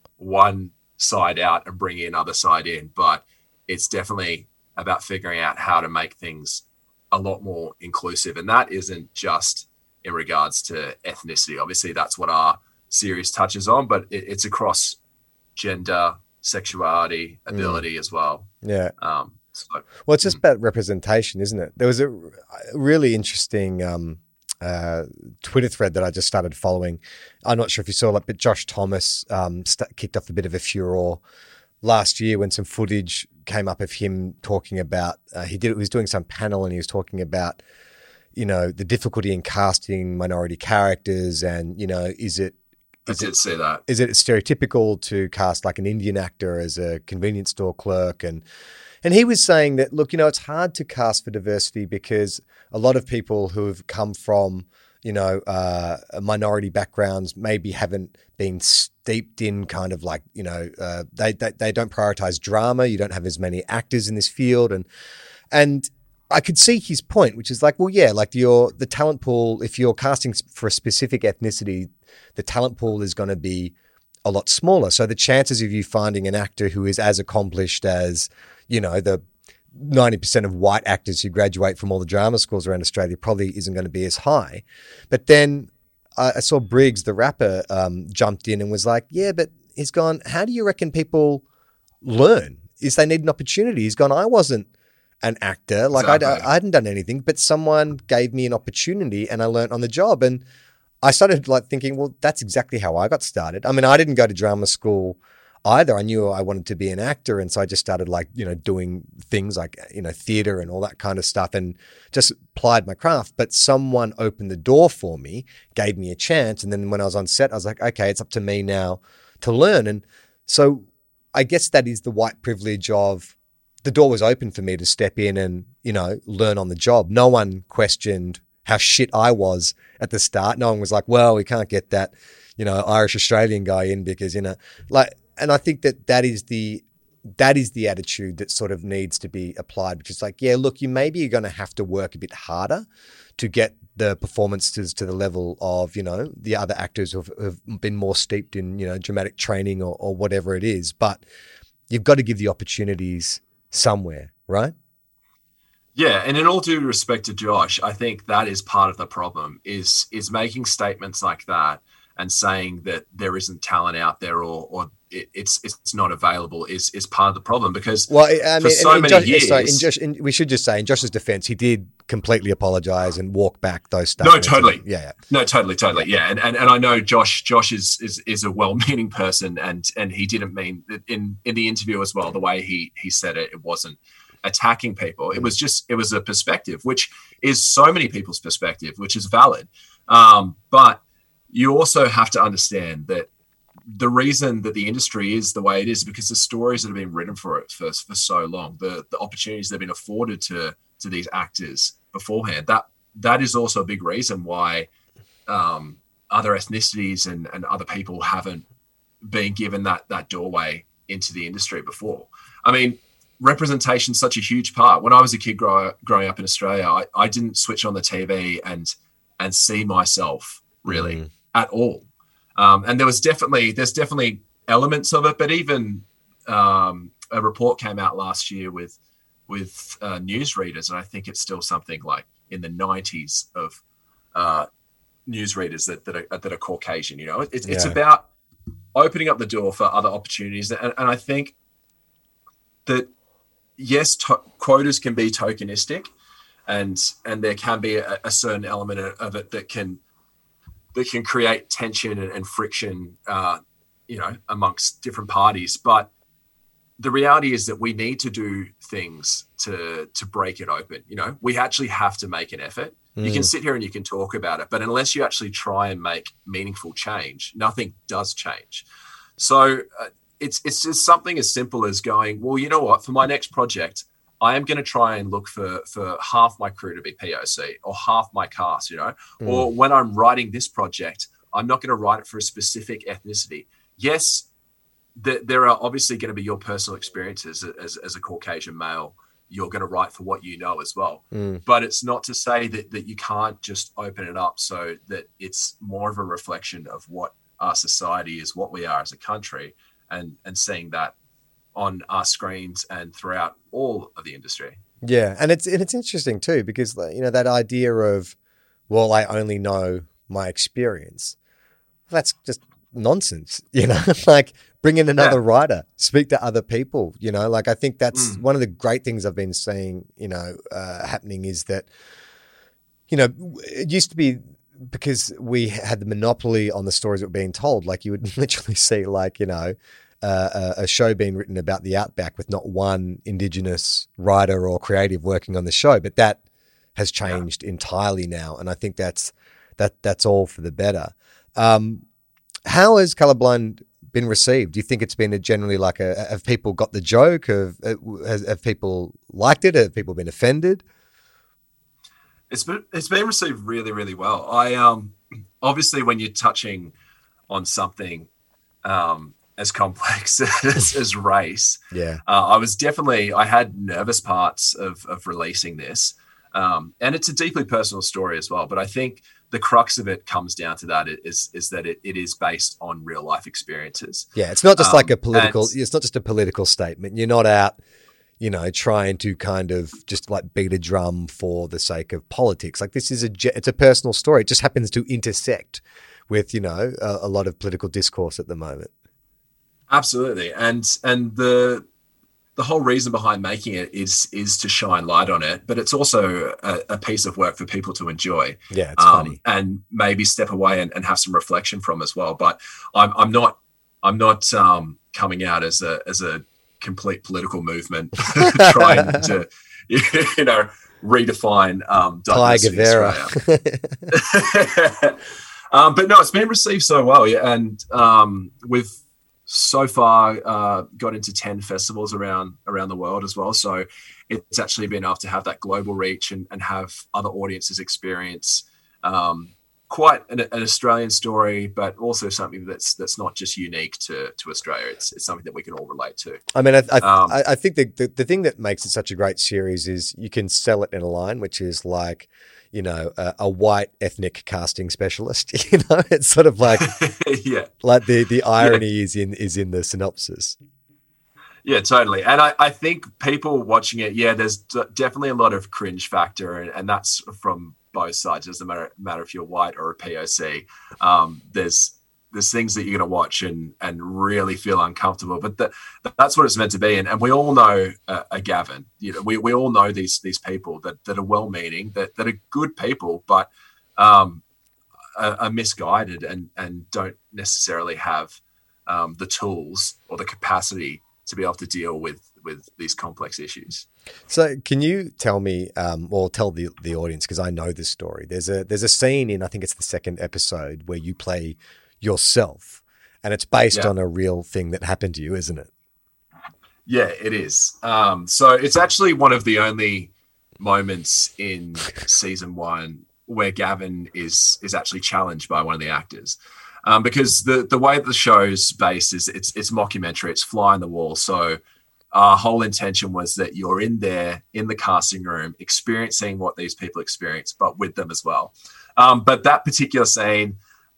Speaker 3: one side out and bringing another side in, but it's definitely about figuring out how to make things a lot more inclusive. And that isn't just in regards to ethnicity. Obviously, that's what our series touches on, but it, it's across gender, sexuality, ability mm. as well.
Speaker 2: Yeah.
Speaker 3: Um, so,
Speaker 2: well, it's just mm. about representation, isn't it? There was a really interesting um, uh, Twitter thread that I just started following. I'm not sure if you saw it, but Josh Thomas um, st- kicked off a bit of a furore last year when some footage came up of him talking about, uh, he did, he was doing some panel and he was talking about, you know, the difficulty in casting minority characters and, you know, is it,
Speaker 3: I did say that.
Speaker 2: Is it stereotypical to cast like an Indian actor as a convenience store clerk? And and he was saying that, look, you know, it's hard to cast for diversity because a lot of people who have come from, you know, uh, minority backgrounds maybe haven't been steeped in kind of like, you know, uh, they, they they don't prioritize drama. You don't have as many actors in this field. And and I could see his point, which is like, well, yeah, like your the talent pool, if you're casting for a specific ethnicity, the talent pool is going to be a lot smaller. So the chances of you finding an actor who is as accomplished as, you know, the ninety percent of white actors who graduate from all the drama schools around Australia probably isn't going to be as high. But then I, I saw Briggs, the rapper, um, jumped in and was like, yeah, but he's gone, how do you reckon people learn? Is they need an opportunity? He's gone, I wasn't an actor. Like exactly. I, I hadn't done anything, but someone gave me an opportunity and I learned on the job. And I started like thinking, well, that's exactly how I got started. I mean, I didn't go to drama school either. I knew I wanted to be an actor. And so I just started like, you know, doing things like, you know, theater and all that kind of stuff and just applied my craft. But someone opened the door for me, gave me a chance. And then when I was on set, I was like, okay, it's up to me now to learn. And so I guess that is the white privilege of the door was open for me to step in and, you know, learn on the job. No one questioned how shit I was at the start. No one was like, well, we can't get that, you know, Irish Australian guy in because, you know, like, and I think that that is the, that is the attitude that sort of needs to be applied, which is like, yeah, look, you maybe you're going to have to work a bit harder to get the performances to the level of, you know, the other actors who have, have been more steeped in, you know, dramatic training or, or whatever it is, but you've got to give the opportunities somewhere, right?
Speaker 3: Yeah, and in all due respect to Josh, I think that is part of the problem is is making statements like that and saying that there isn't talent out there or or it, it's it's not available is is part of the problem because
Speaker 2: well, I mean,
Speaker 3: for so
Speaker 2: in, in
Speaker 3: many
Speaker 2: Josh,
Speaker 3: years,
Speaker 2: sorry, in Josh, in, we should just say in Josh's defense, he did completely apologize and walk back those statements.
Speaker 3: No, totally.
Speaker 2: And, yeah, yeah,
Speaker 3: no, totally, totally, yeah. And and and I know Josh. Josh is is is a well-meaning person, and and he didn't mean in in the interview as well. The way he he said it, it wasn't attacking people. It was just it was a perspective, which is so many people's perspective, which is valid. Um, but you also have to understand that the reason that the industry is the way it is because the stories that have been written for it for, for so long, the the opportunities that have been afforded to to these actors beforehand, that that is also a big reason why um, other ethnicities and, and other people haven't been given that that doorway into the industry before. I mean, representation is such a huge part. When I was a kid grow, growing up in Australia, I, I didn't switch on the T V and and see myself really mm. at all. Um, and there was definitely, there's definitely elements of it, but even um, a report came out last year with, with uh, newsreaders, and I think it's still something like in the nineties of uh, newsreaders that, that, are, that are Caucasian. You know, it's, yeah. it's about opening up the door for other opportunities. And, and I think that, yes, to- quotas can be tokenistic, and and there can be a, a certain element of it that can that can create tension and, and friction, uh, you know, amongst different parties. But the reality is that we need to do things to to break it open. You know, we actually have to make an effort. Mm. You can sit here and you can talk about it, but unless you actually try and make meaningful change, nothing does change. So uh, it's it's just something as simple as going, well, you know what, for my next project, I am going to try and look for for half my crew to be P O C or half my cast, you know, mm. or when I'm writing this project, I'm not going to write it for a specific ethnicity. Yes, th- there are obviously going to be your personal experiences as, as a Caucasian male. You're going to write for what you know as well. Mm. But it's not to say that, that you can't just open it up so that it's more of a reflection of what our society is, what we are as a country, and, and seeing that on our screens and throughout all of the industry.
Speaker 2: Yeah. And it's, and it's interesting too, because, you know, that idea of, well, I only know my experience, that's just nonsense, you know, like bring in another yeah. writer, speak to other people, you know, like I think that's mm. one of the great things I've been seeing, you know, uh, happening is that, you know, it used to be because we had the monopoly on the stories that were being told. Like you would literally see like, you know, uh, a, a show being written about the outback with not one Indigenous writer or creative working on the show, but that has changed yeah. entirely now. And I think that's, that that's all for the better. Um, How has Colorblind been received? Do you think it's been a generally like a, have people got the joke? Have, have, have people liked it? Have people been offended?
Speaker 3: It's been, it's been received really, really well. I, um, obviously when you're touching on something, um, as complex as, as race,
Speaker 2: yeah,
Speaker 3: uh, I was definitely, I had nervous parts of, of releasing this. Um, and it's a deeply personal story as well. But I think the crux of it comes down to that is, is that it, it is based on real life experiences.
Speaker 2: Yeah. It's not just um, like a political,
Speaker 3: and,
Speaker 2: it's not just a political statement. You're not out, you know, trying to kind of just like beat a drum for the sake of politics. Like this is a, it's a personal story. It just happens to intersect with, you know, a, a lot of political discourse at the moment.
Speaker 3: Absolutely. And, and the, the whole reason behind making it is is to shine light on it, but it's also a, a piece of work for people to enjoy.
Speaker 2: Yeah, it's
Speaker 3: um,
Speaker 2: funny.
Speaker 3: And maybe step away and, and have some reflection from as well. But I'm I'm not I'm not um, coming out as a as a complete political movement trying to you know redefine um, diversity in Australia. um, but no, it's been received so well, yeah, and um, with. So far uh, got into ten festivals around around the world as well. So it's actually been able to have that global reach and, and have other audiences experience um, quite an, an Australian story, but also something that's that's not just unique to to Australia. It's, it's something that we can all relate to.
Speaker 2: I mean, I, I,
Speaker 3: um,
Speaker 2: I, I think the, the, the thing that makes it such a great series is you can sell it in a line, which is like, you know, a, a white ethnic casting specialist. You know, it's sort of like,
Speaker 3: yeah,
Speaker 2: like the the irony yeah. is in is in the synopsis.
Speaker 3: Yeah, totally. And I, I think people watching it, yeah, there's d- definitely a lot of cringe factor, and, and that's from both sides. It doesn't matter, matter if you're white or a P O C. Um, there's there's things that you're going to watch and and really feel uncomfortable, but that that's what it's meant to be. And, and we all know uh, a Gavin. You know, we, we all know these these people that that are well-meaning, that that are good people, but um, are, are misguided and and don't necessarily have um, the tools or the capacity to be able to deal with with these complex issues.
Speaker 2: So can you tell me, um, or tell the the audience, because I know this story. There's a there's a scene in, I think it's the second episode, where you play yourself, and it's based yeah. on a real thing that happened to you, isn't it?
Speaker 3: Yeah, it is. Um, so it's actually one of the only moments in season one where Gavin is is actually challenged by one of the actors. Um, because the the way the show's based is it's it's mockumentary, it's fly on the wall. So our whole intention was that you're in there in the casting room experiencing what these people experience, but with them as well. Um, but that particular scene,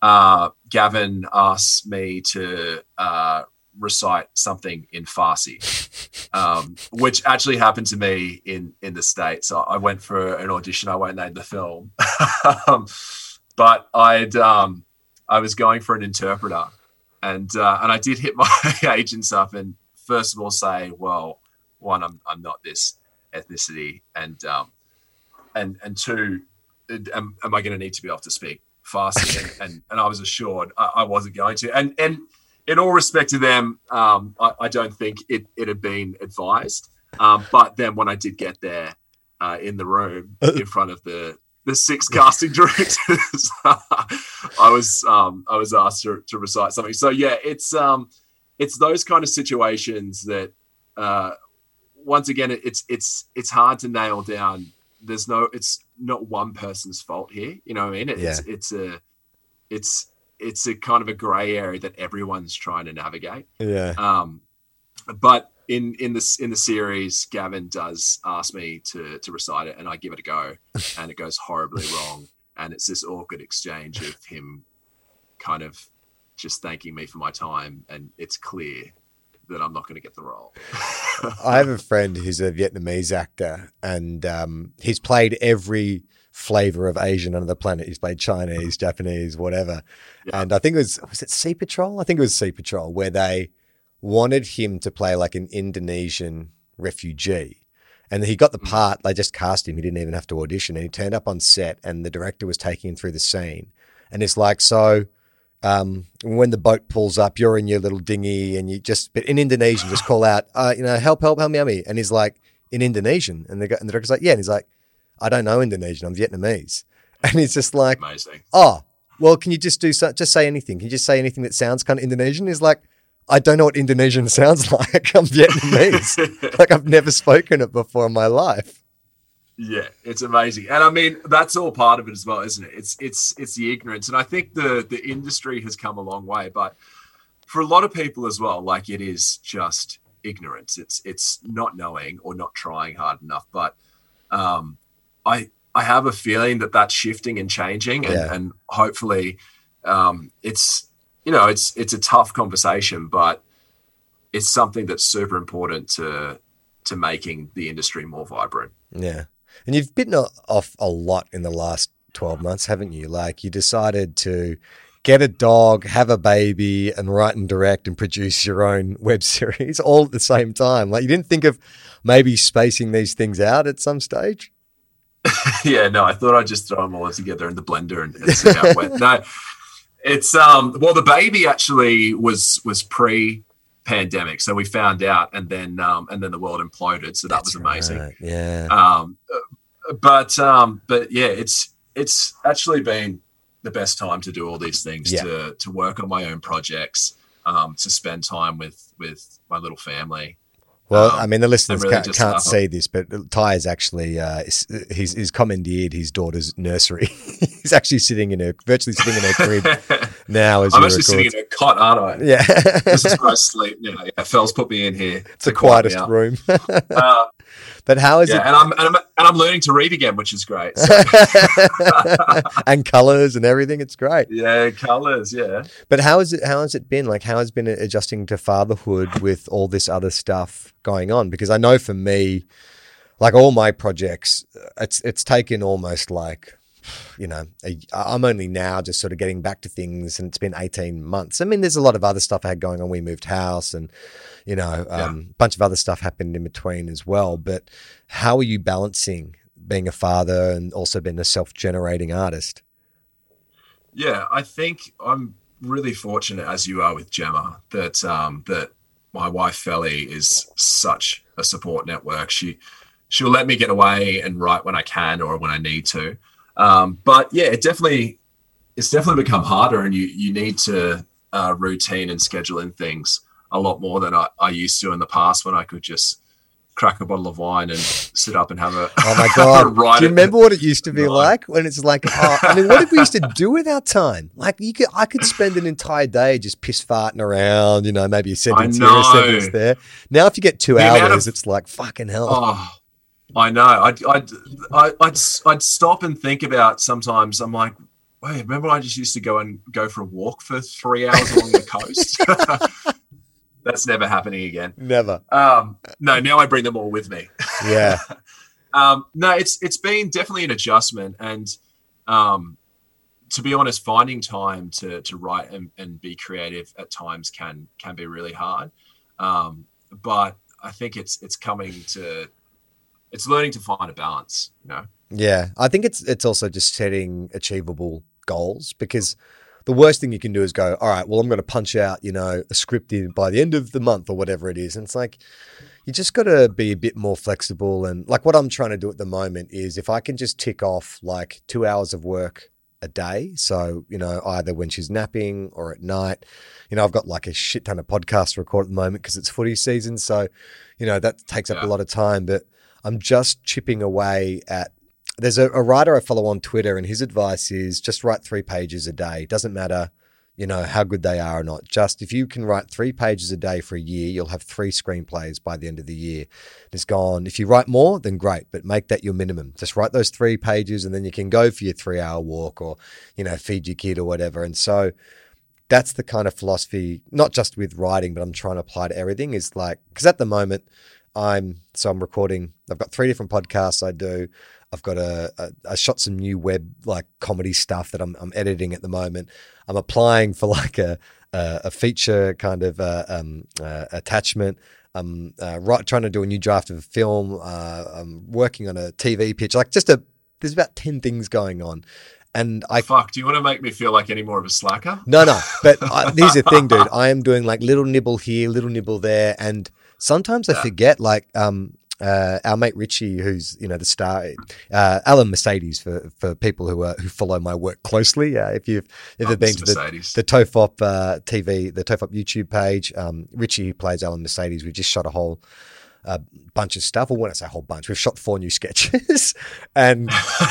Speaker 3: uh, Gavin asked me to uh, recite something in Farsi, um, which actually happened to me in, in the States. I, I went for an audition. I won't name the film, um, but I'd um, I was going for an interpreter, and uh, and I did hit my agents up and first of all say, well, one, I'm I'm not this ethnicity, and um, and and two, am, am I going to need to be able to speak Farsi? and, and and I was assured I, I wasn't going to. And and in all respect to them, um, I, I don't think it it had been advised. Um, but then when I did get there uh, in the room in front of the the six casting directors, I was um, I was asked to, to recite something. So yeah, it's um it's those kind of situations that uh, once again it's it's it's hard to nail down. There's no, it's not one person's fault here. You know what I mean? It's,
Speaker 2: Yeah.
Speaker 3: it's a, it's, it's a kind of a gray area that everyone's trying to navigate.
Speaker 2: Yeah.
Speaker 3: Um, but in, in this, in the series, Gavin does ask me to, to recite it and I give it a go and it goes horribly wrong. And it's this awkward exchange of him kind of just thanking me for my time. And it's clear that I'm not going to get the role.
Speaker 2: I have a friend who's a Vietnamese actor, and um, he's played every flavor of Asian under the planet. He's played Chinese, Japanese, whatever. Yeah. And I think it was, was it Sea Patrol? I think it was Sea Patrol, where they wanted him to play like an Indonesian refugee. And he got the part, they just cast him. He didn't even have to audition. And he turned up on set and the director was taking him through the scene. And it's like, so... Um, when the boat pulls up, you're in your little dinghy and you just, but in Indonesian, just call out, uh, you know, help, help, help me, help me. And he's like, in Indonesian. And the, and the director's like, yeah. And he's like, I don't know Indonesian. I'm Vietnamese. And he's just like,
Speaker 3: amazing.
Speaker 2: Oh, well, can you just do so, just say anything? Can you just say anything that sounds kind of Indonesian? He's like, I don't know what Indonesian sounds like. I'm Vietnamese. Like I've never spoken it before in my life.
Speaker 3: Yeah, it's amazing. And I mean, that's all part of it as well, isn't it? It's it's it's the ignorance. And I think the the industry has come a long way, but for a lot of people as well, like it is just ignorance. It's it's not knowing or not trying hard enough. But um, I I have a feeling that that's shifting and changing, and,
Speaker 2: Yeah.
Speaker 3: and hopefully um, it's you know it's it's a tough conversation, but it's something that's super important to to making the industry more vibrant.
Speaker 2: Yeah. And you've bitten off a lot in the last twelve months, haven't you? Like you decided to get a dog, have a baby, and write and direct and produce your own web series all at the same time. Like you didn't think of maybe spacing these things out at some stage?
Speaker 3: Yeah, no, I thought I'd just throw them all together in the blender and, and see how it went. No, it's, um, well, the baby actually was, was pre pandemic. So we found out and then, um, and then the world imploded. So that
Speaker 2: That's
Speaker 3: was amazing.
Speaker 2: right. Yeah.
Speaker 3: Um, but, um, but yeah, it's, it's actually been the best time to do all these things,
Speaker 2: Yeah.
Speaker 3: to, to work on my own projects, um, to spend time with, with my little family.
Speaker 2: Well,
Speaker 3: Um,
Speaker 2: I mean, the listeners
Speaker 3: really
Speaker 2: can't,
Speaker 3: just
Speaker 2: can't
Speaker 3: laugh.
Speaker 2: see this, but Ty is actually, uh, he's, he's commandeered his daughter's nursery. He's actually sitting in her, virtually sitting in her crib now. As
Speaker 3: I'm
Speaker 2: you
Speaker 3: actually
Speaker 2: record.
Speaker 3: sitting in a cot, aren't I?
Speaker 2: Yeah.
Speaker 3: This is where I sleep. Yeah, yeah. Fel's put me in here.
Speaker 2: It's the quietest room.
Speaker 3: Uh,
Speaker 2: But how is
Speaker 3: yeah,
Speaker 2: it?
Speaker 3: and I'm, and I'm and I'm learning to read again, which is great. So,
Speaker 2: And colors and everything. It's great.
Speaker 3: yeah, colors. Yeah.
Speaker 2: But how is it? How has it been? Like, how has been adjusting to fatherhood with all this other stuff going on? Because I know for me, like all my projects, it's it's taken almost like, you know, a, I'm only now just sort of getting back to things, and it's been eighteen months. I mean, there's a lot of other stuff I had going on. We moved house, and you know, a um,
Speaker 3: Yeah.
Speaker 2: bunch of other stuff happened in between as well. But how are you balancing being a father and also being a self-generating artist?
Speaker 3: Yeah, I think I'm really fortunate, as you are with Gemma, that um, that my wife Feli is such a support network. She she'll let me get away and write when I can or when I need to. Um, but yeah, it definitely it's definitely become harder, and you you need to uh, routine and schedule in things a lot more than I, I used to in the past, when I could just crack a bottle of wine and sit up and have a
Speaker 2: Oh my God.
Speaker 3: write
Speaker 2: Do you
Speaker 3: it.
Speaker 2: remember what it used to be
Speaker 3: No.
Speaker 2: like when it's like, oh, I mean, what did we used to do with our time? Like you could, I could spend an entire day just piss farting around, you know, maybe a sentence here, a
Speaker 3: know.
Speaker 2: sentence there. Now, if you get two
Speaker 3: The amount
Speaker 2: hours,
Speaker 3: of-
Speaker 2: it's like fucking hell.
Speaker 3: Oh, I know. I'd, I'd, I'd, I'd, I'd stop and think about sometimes. I'm like, wait, remember I just used to go and go for a walk for three hours along the coast? That's never happening again.
Speaker 2: Never.
Speaker 3: Um, no, now I bring them all with me.
Speaker 2: Yeah.
Speaker 3: um, no, it's it's been definitely an adjustment, and um, to be honest, finding time to to write and, and be creative at times can can be really hard. Um, but I think it's it's coming to it's learning to find a balance, you know.
Speaker 2: Yeah, I think it's it's also just setting achievable goals, because the worst thing you can do is go, all right, well, I'm going to punch out, you know, a script in by the end of the month or whatever it is. And it's like, you just got to be a bit more flexible. And like what I'm trying to do at the moment is if I can just tick off like two hours of work a day. So, you know, either when she's napping or at night, you know, I've got like a shit ton of podcasts to record at the moment because it's footy season. So, you know, that takes up
Speaker 3: Yeah.
Speaker 2: a lot of time, but I'm just chipping away at. There's a, a writer I follow on Twitter, and his advice is just write three pages a day. Doesn't matter, you know, how good they are or not. Just if you can write three pages a day for a year, you'll have three screenplays by the end of the year. It's gone. If you write more, then great, but make that your minimum. Just write those three pages, and then you can go for your three-hour walk or, you know, feed your kid or whatever. And so that's the kind of philosophy, not just with writing, but I'm trying to apply to everything. Is like, because at the moment, I'm so I'm recording. I've got three different podcasts I do. I've got a, a I shot some new web like comedy stuff that I'm I'm editing at the moment. I'm applying for like a a, a feature kind of uh, um, uh, attachment. I'm uh, right, trying to do a new draft of a film. Uh, I'm working on a T V pitch. Like just a there's about ten things going on, and I
Speaker 3: Fuck, do you want to make me feel like any more of a slacker?
Speaker 2: no no. But I, here's the thing, dude. I am doing like little nibble here, little nibble there, and sometimes I
Speaker 3: Yeah.
Speaker 2: forget like um. Uh, our mate Richie, who's you know the star, uh, Alan Mercedes for for people who are who follow my work closely. Uh, if you've ever
Speaker 3: Oh,
Speaker 2: been
Speaker 3: Mister
Speaker 2: to the,
Speaker 3: Mercedes.
Speaker 2: the Tofop uh, T V, the Tofop YouTube page, um, Richie who plays Alan Mercedes, we just shot a whole uh, bunch of stuff. Or when I say a whole bunch, we've shot four new sketches, and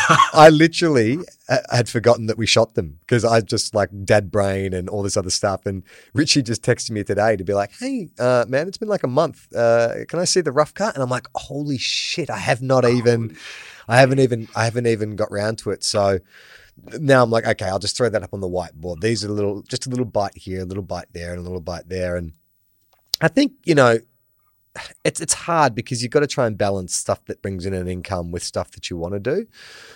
Speaker 2: I literally uh, had forgotten that we shot them because I just like dad brain and all this other stuff. And Richie just texted me today to be like, "Hey, uh, man, it's been like a month. Uh, can I see the rough cut?" And I'm like, "Holy shit! I have not even, I haven't even, I haven't even got round to it." So now I'm like, okay, I'll just throw that up on the whiteboard. These are a little, just a little bite here, a little bite there, and a little bite there. And I think you know. It's it's hard because you've got to try and balance stuff that brings in an income with stuff that you want to do.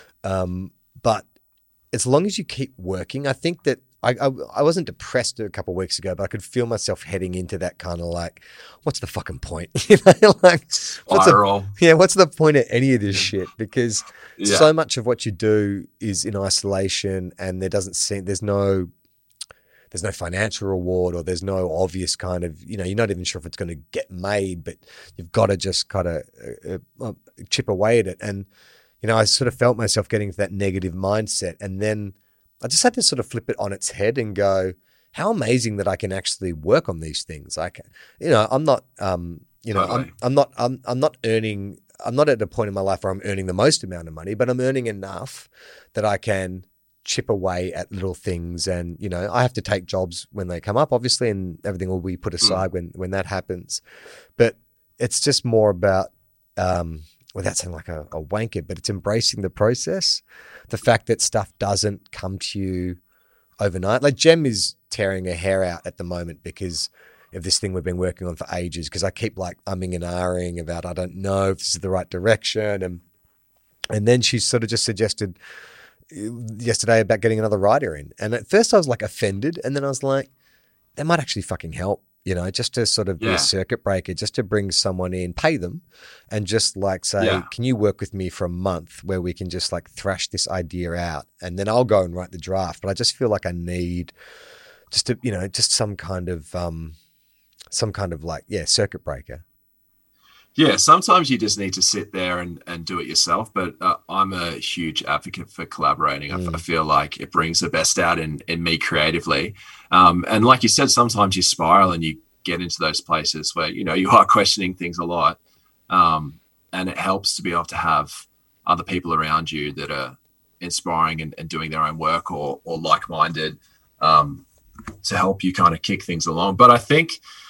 Speaker 2: Um, but as long as you keep working, I think that I, I, I wasn't depressed a couple of weeks ago, but I could feel myself heading into that kind of like, what's the fucking point? You know, like what's the,
Speaker 3: Spiral.
Speaker 2: yeah, what's the point of any of this shit? Because
Speaker 3: Yeah.
Speaker 2: so much of what you do is in isolation, and there doesn't seem there's no there's no financial reward, or there's no obvious kind of, you know, you're not even sure if it's going to get made, but you've got to just kind of uh, uh, chip away at it. And, you know, I sort of felt myself getting to that negative mindset. And then I just had to sort of flip it on its head and go, how amazing that I can actually work on these things. Like, you know, I'm not, um, you know,
Speaker 3: Totally.
Speaker 2: I'm, I'm not, I'm, I'm not earning, I'm not at a point in my life where I'm earning the most amount of money, but I'm earning enough that I can chip away at little things. And, you know, I have to take jobs when they come up, obviously, and everything will be put aside mm. when, when that happens. But it's just more about, um, without sounding like a, a wanker, but it's embracing the process. The fact that stuff doesn't come to you overnight. Like Jem is tearing her hair out at the moment because of this thing we've been working on for ages, because I keep like umming and ahhing about, I don't know if this is the right direction. And, and then she sort of just suggested yesterday about getting another writer in. And at first I was like offended, and then I was like, that might actually fucking help, you know, just to sort of be
Speaker 3: yeah.
Speaker 2: a circuit breaker, just to bring someone in, pay them, and just like say, yeah. can you work with me for a month where we can just like thrash this idea out, and then I'll go and write the draft. But I just feel like I need just to, you know, just some kind of, um, some kind of like, yeah, circuit breaker.
Speaker 3: Yeah, sometimes you just need to sit there and, and do it yourself. But uh, I'm a huge advocate for collaborating. Mm. I, I feel like it brings the best out in, in me creatively. Um, and like you said, sometimes you spiral and you get into those places where, you know, you are questioning things a lot. Um, and it helps to be able to have other people around you that are inspiring and, and doing their own work, or, or like-minded, um, to help you kind of kick things along. But I think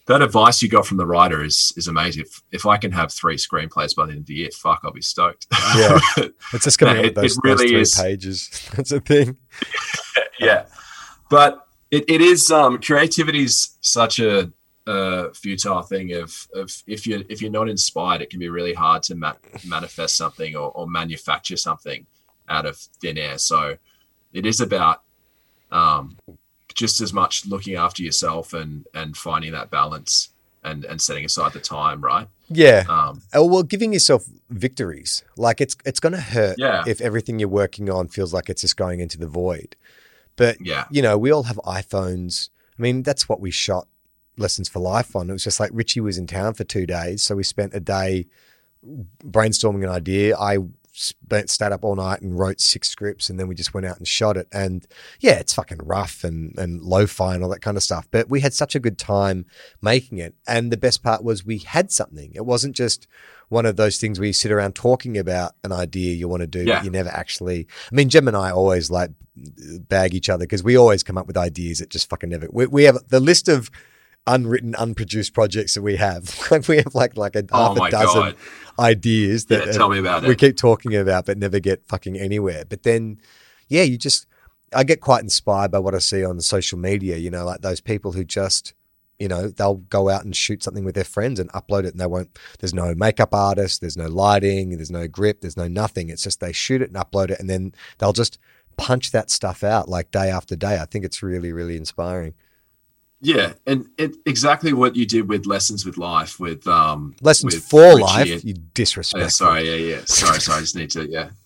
Speaker 3: that advice you got from the writer is is amazing. If if I can have three screenplays by the end of the year, fuck, I'll be stoked.
Speaker 2: Yeah, it's just coming
Speaker 3: no,
Speaker 2: up with those,
Speaker 3: it really
Speaker 2: those three
Speaker 3: is.
Speaker 2: pages. That's a thing.
Speaker 3: Yeah, but it, it is um, creativity is such a, a futile thing. Of of if you if you're not inspired, it can be really hard to ma- manifest something or, or manufacture something out of thin air. So it is about um, just as much looking after yourself and and finding that balance and and setting aside the time, right?
Speaker 2: Yeah.
Speaker 3: Um,
Speaker 2: oh, well, giving yourself victories. Like it's it's going to hurt
Speaker 3: Yeah.
Speaker 2: if everything you're working on feels like it's just going into the void. But,
Speaker 3: Yeah.
Speaker 2: you know, we all have iPhones. I mean, that's what we shot Lessons for Life on. It was just like Richie was in town for two days. So we spent a day brainstorming an idea. I spent, stayed up all night and wrote six scripts, and then we just went out and shot it. And yeah, it's fucking rough and, and lo-fi and all that kind of stuff. But we had such a good time making it. And the best part was we had something. It wasn't just one of those things where you sit around talking about an idea you want to do,
Speaker 3: Yeah.
Speaker 2: but you never actually, I mean, Jem and I always like bag each other because we always come up with ideas that just fucking never, we, we have the list of unwritten, unproduced projects that we have. Like we have like, like a
Speaker 3: Oh
Speaker 2: half
Speaker 3: my
Speaker 2: a dozen
Speaker 3: God.
Speaker 2: ideas that
Speaker 3: Yeah, tell me about
Speaker 2: we
Speaker 3: it.
Speaker 2: keep talking about, but never get fucking anywhere. But then, yeah, you just, I get quite inspired by what I see on social media, you know, like those people who just, you know, they'll go out and shoot something with their friends and upload it and they won't, there's no makeup artist, there's no lighting, there's no grip, there's no nothing. It's just they shoot it and upload it and then they'll just punch that stuff out like day after day. I think it's really, really inspiring.
Speaker 3: Yeah, and it, exactly what you did with Lessons with Life, with um,
Speaker 2: Lessons
Speaker 3: with
Speaker 2: for
Speaker 3: Richie
Speaker 2: life,
Speaker 3: and-
Speaker 2: you
Speaker 3: Oh,
Speaker 2: disrespect.
Speaker 3: yeah, sorry, yeah, yeah. Sorry, sorry. I just need to, yeah.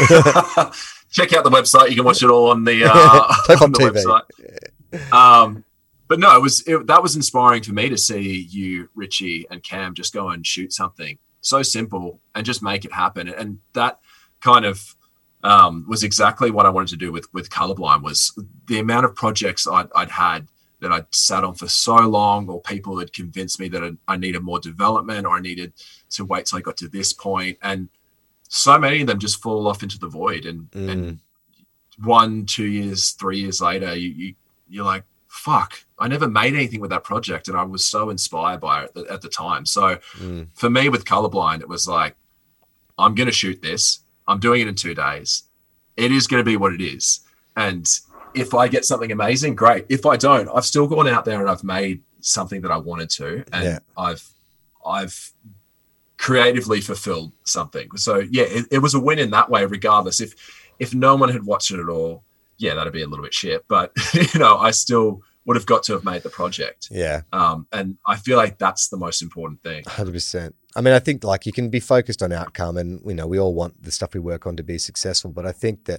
Speaker 3: Check out the website. You can watch it all on the, uh,
Speaker 2: Type
Speaker 3: on
Speaker 2: on
Speaker 3: the
Speaker 2: T V.
Speaker 3: website. Um, but no, it was it, that was inspiring for me to see you, Richie, and Cam just go and shoot something so simple and just make it happen. And that kind of um, was exactly what I wanted to do with with Colorblind. Was the amount of projects I'd, I'd had that I'd sat on for so long, or people had convinced me that I, I needed more development, or I needed to wait till I got to this point. And so many of them just fall off into the void. And,
Speaker 2: Mm.
Speaker 3: and one, two years, three years later, you, you, you're like, fuck, I never made anything with that project. And I was so inspired by it at the time. So
Speaker 2: Mm.
Speaker 3: for me with Colorblind, it was like, I'm going to shoot this. I'm doing it in two days. It is going to be what it is. And if I get something amazing, great. If I don't, I've still gone out there and I've made something that I wanted to, and
Speaker 2: Yeah.
Speaker 3: I've, I've creatively fulfilled something. So yeah, it, it was a win in that way, regardless. If, if no one had watched it at all, yeah, that'd be a little bit shit, but you know, I still would have got to have made the project.
Speaker 2: Yeah.
Speaker 3: Um, and I feel like that's the most important thing.
Speaker 2: one hundred percent. I mean, I think like you can be focused on outcome and, you know, we all want the stuff we work on to be successful, but I think that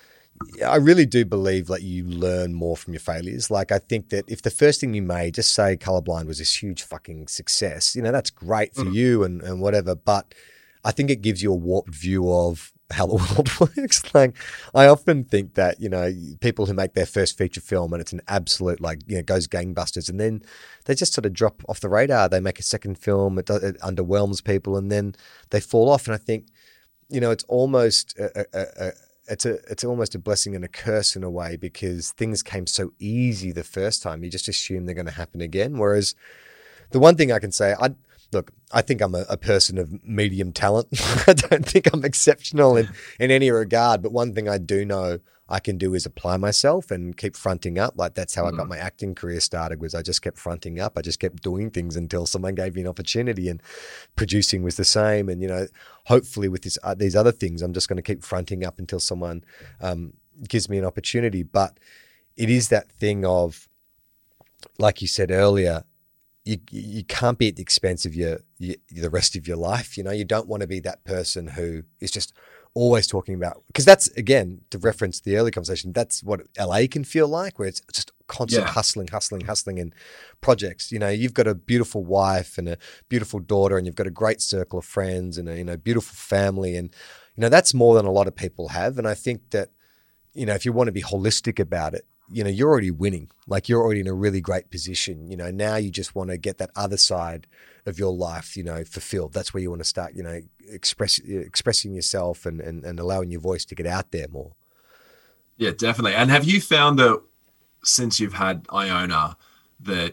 Speaker 2: I really do believe like you learn more from your failures. Like I think that if the first thing you made, just say Colorblind was this huge fucking success, you know, that's great for
Speaker 3: Mm.
Speaker 2: you and, and whatever, but I think it gives you a warped view of how the world works. Like I often think that, you know, people who make their first feature film and it's an absolute like, you know, goes gangbusters and then they just sort of drop off the radar. They make a second film, it, do- it underwhelms people and then they fall off. And I think, you know, it's almost a, a, a, it's a it's almost a blessing and a curse in a way because things came so easy the first time. You just assume they're going to happen again. Whereas the one thing I can say, I look, I think I'm a, a person of medium talent. I don't think I'm exceptional in, in any regard. But one thing I do know I can do is apply myself and keep fronting up. Like that's how I got my acting career started was I just kept fronting up. I just kept doing things until someone gave me an opportunity and producing was the same. And, you know, hopefully with this, uh, these other things, I'm just going to keep fronting up until someone um, gives me an opportunity. But it is that thing of, like you said earlier, you you can't be at the expense of your, your the rest of your life. You know, you don't want to be that person who is just always talking about, because that's, again, to reference the early conversation, that's what L A can feel like, where it's just constant
Speaker 3: Yeah.
Speaker 2: hustling, hustling, hustling in projects. You know, you've got a beautiful wife and a beautiful daughter and you've got a great circle of friends and a, you know, beautiful family. And, you know, that's more than a lot of people have. And I think that, you know, if you want to be holistic about it, you know, you're already winning. Like you're already in a really great position. You know, now you just want to get that other side of your life, you know, fulfilled. That's where you want to start, you know, express, expressing yourself and, and, and allowing your voice to get out there more.
Speaker 3: Yeah, definitely. And have you found that since you've had Iona that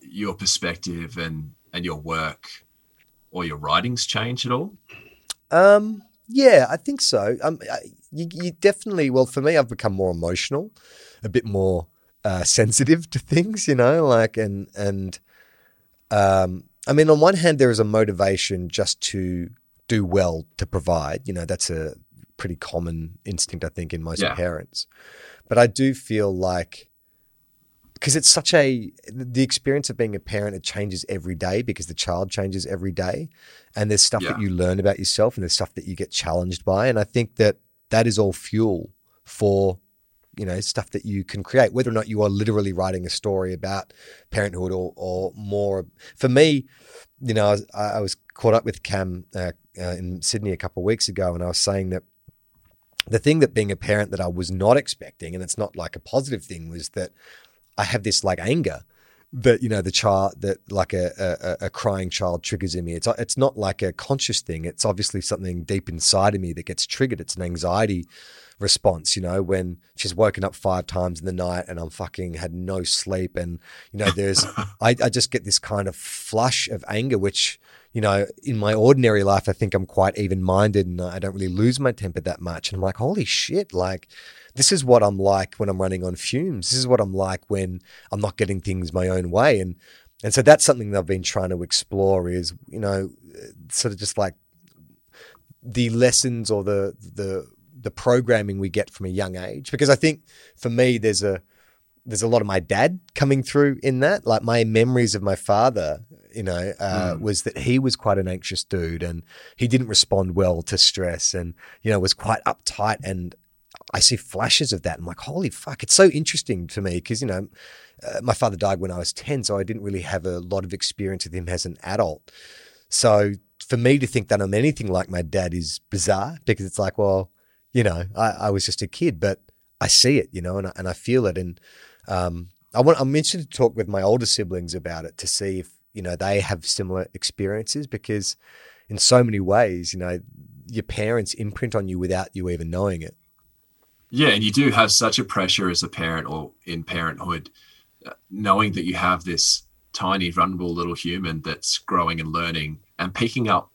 Speaker 3: your perspective and and your work or your writings change at all?
Speaker 2: Um, yeah, I think so. Um, I, you, you definitely. Well, for me, I've become more emotional, a bit more uh, sensitive to things, you know, like and and. Um, I mean, on one hand, there is a motivation just to do well, to provide. You know, that's a pretty common instinct, I think, in most
Speaker 3: Yeah.
Speaker 2: parents. But I do feel like, because it's such a, the experience of being a parent, it changes every day because the child changes every day. And there's stuff
Speaker 3: Yeah.
Speaker 2: that you learn about yourself and there's stuff that you get challenged by. And I think that that is all fuel for, you know, stuff that you can create, whether or not you are literally writing a story about parenthood or, or more. For me, you know, I was, I was caught up with Cam uh, uh, in Sydney a couple of weeks ago, and I was saying that the thing that being a parent that I was not expecting, and it's not like a positive thing, was that I have this like anger that, you know, the child, that like a, a, a crying child triggers in me. It's, it's not like a conscious thing. It's obviously something deep inside of me that gets triggered. It's an anxiety response, you know, when she's woken up five times in the night and I'm fucking had no sleep. And, you know, there's, I, I just get this kind of flush of anger, which, you know, in my ordinary life, I think I'm quite even-minded and I don't really lose my temper that much. And I'm like, holy shit, like, this is what I'm like when I'm running on fumes. This is what I'm like when I'm not getting things my own way. And, and so that's something that I've been trying to explore is, you know, sort of just like the lessons or the, the, the programming we get from a young age. Because I think for me, there's a, there's a lot of my dad coming through in that. Like my memories of my father, you know, uh, mm. was that he was quite an anxious dude and he didn't respond well to stress and, you know, was quite uptight. And I see flashes of that. I'm like, holy fuck. It's so interesting to me because, you know, uh, my father died when I was ten, so I didn't really have a lot of experience with him as an adult. So for me to think that I'm anything like my dad is bizarre because it's like, well, you know, I, I was just a kid, but I see it, you know, and I, and I feel it. And um, I want, I'm interested to talk with my older siblings about it to see if, you know, they have similar experiences because in so many ways, you know, your parents imprint on you without you even knowing it.
Speaker 3: Yeah, and you do have such a pressure as a parent or in parenthood, uh, knowing that you have this tiny, vulnerable little human that's growing and learning and picking up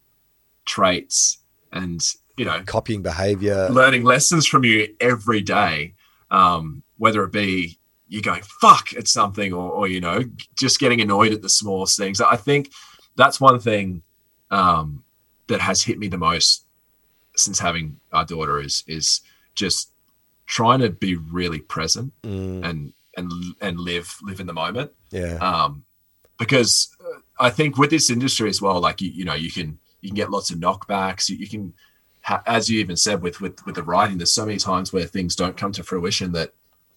Speaker 3: traits and, you know,
Speaker 2: copying behavior,
Speaker 3: learning lessons from you every day, um, whether it be you going fuck at something or, or, you know, just getting annoyed at the smallest things. I think that's one thing um, that has hit me the most since having our daughter is is just trying to be really present mm. and and and live live in the moment.
Speaker 2: Yeah.
Speaker 3: Um, because I think with this industry as well, like you you know you can you can get lots of knockbacks. You, you can, ha- as you even said with with with the writing, there's so many times where things don't come to fruition that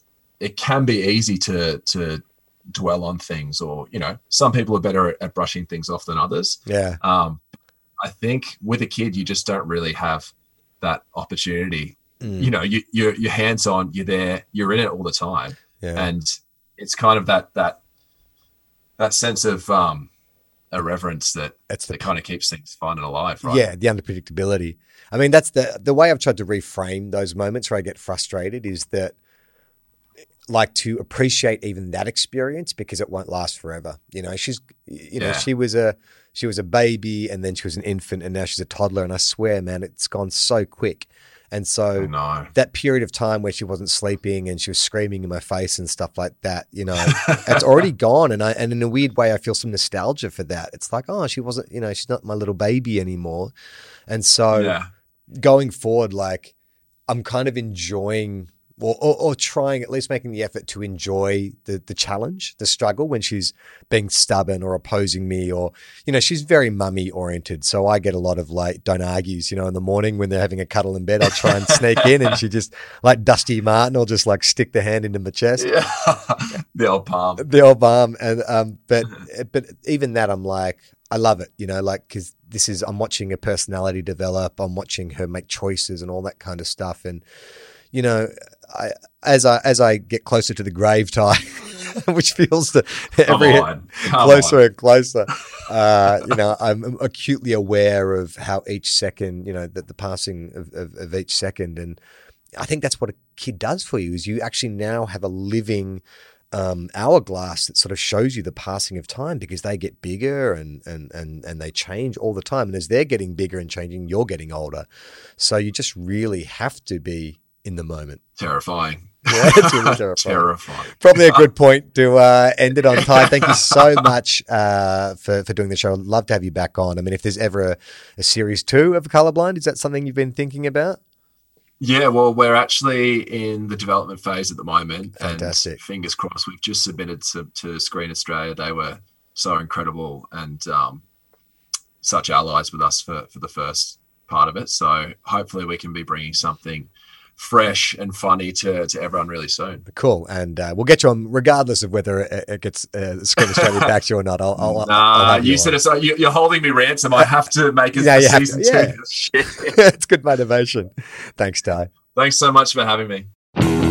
Speaker 3: it can be easy to to dwell on things, or you know some people are better at, at brushing things off than others.
Speaker 2: Yeah.
Speaker 3: Um, I think with a kid, you just don't really have that opportunity. Mm. You know, you, you're, you're hands on, you're there, you're in it all the time.
Speaker 2: Yeah.
Speaker 3: And it's kind of that, that, that sense of um, irreverence that,
Speaker 2: that's the,
Speaker 3: that kind of keeps things fun and alive, right?
Speaker 2: Yeah. The unpredictability. I mean, that's the, the way I've tried to reframe those moments where I get frustrated is that like to appreciate even that experience because it won't last forever. You know, she's, you know,
Speaker 3: yeah.
Speaker 2: she was a, she was a baby and then she was an infant and now she's a toddler. And I swear, man, it's gone so quick. And so
Speaker 3: oh, no.
Speaker 2: that period of time where she wasn't sleeping and she was screaming in my face and stuff like that, you know, it's already gone. And I, and in a weird way, I feel some nostalgia for that. It's like, oh, she wasn't, you know, she's not my little baby anymore. And so
Speaker 3: yeah.
Speaker 2: going forward, like I'm kind of enjoying Or, or, or trying, at least making the effort to enjoy the the challenge, the struggle when she's being stubborn or opposing me or, you know, she's very mummy oriented. So I get a lot of like, don't argues, you know, in the morning when they're having a cuddle in bed, I'll try and sneak in and she just like Dusty Martin will just like stick the hand into my chest.
Speaker 3: Yeah. The old palm.
Speaker 2: The old palm. And, um, but, but even that, I'm like, I love it, you know, like, cause this is, I'm watching her personality develop. I'm watching her make choices and all that kind of stuff. And, you know, I, as I as I get closer to the grave time, which feels the every closer
Speaker 3: on.
Speaker 2: and closer, uh, you know, I'm acutely aware of how each second, you know, that the passing of, of, of each second, and I think that's what a kid does for you is you actually now have a living um, hourglass that sort of shows you the passing of time, because they get bigger and, and, and, and they change all the time. And as they're getting bigger and changing, you're getting older. So you just really have to be in the moment.
Speaker 3: Terrifying.
Speaker 2: Yeah, it's really terrifying.
Speaker 3: Terrifying.
Speaker 2: Probably a good point to uh, end it on, Ty. Thank you so much uh, for, for doing the show. I'd love to have you back on. I mean, if there's ever a, a series two of Colorblind, is that something you've been thinking about?
Speaker 3: Yeah, well, we're actually in the development phase at the moment.
Speaker 2: Fantastic.
Speaker 3: And fingers crossed, we've just submitted to, to Screen Australia. They were so incredible and um, such allies with us for, for the first part of it. So hopefully we can be bringing something fresh and funny to, to everyone really soon.
Speaker 2: Cool. And uh, we'll get you on regardless of whether it, it gets uh, Screen Australia back to you or not. I'll, I'll,
Speaker 3: nah,
Speaker 2: I'll
Speaker 3: you, you said it's, you, you're holding me ransom. I have to make it
Speaker 2: yeah,
Speaker 3: a
Speaker 2: you have
Speaker 3: season
Speaker 2: to, yeah.
Speaker 3: two. Shit.
Speaker 2: It's good motivation. Thanks, Ty.
Speaker 3: Thanks so much for having me.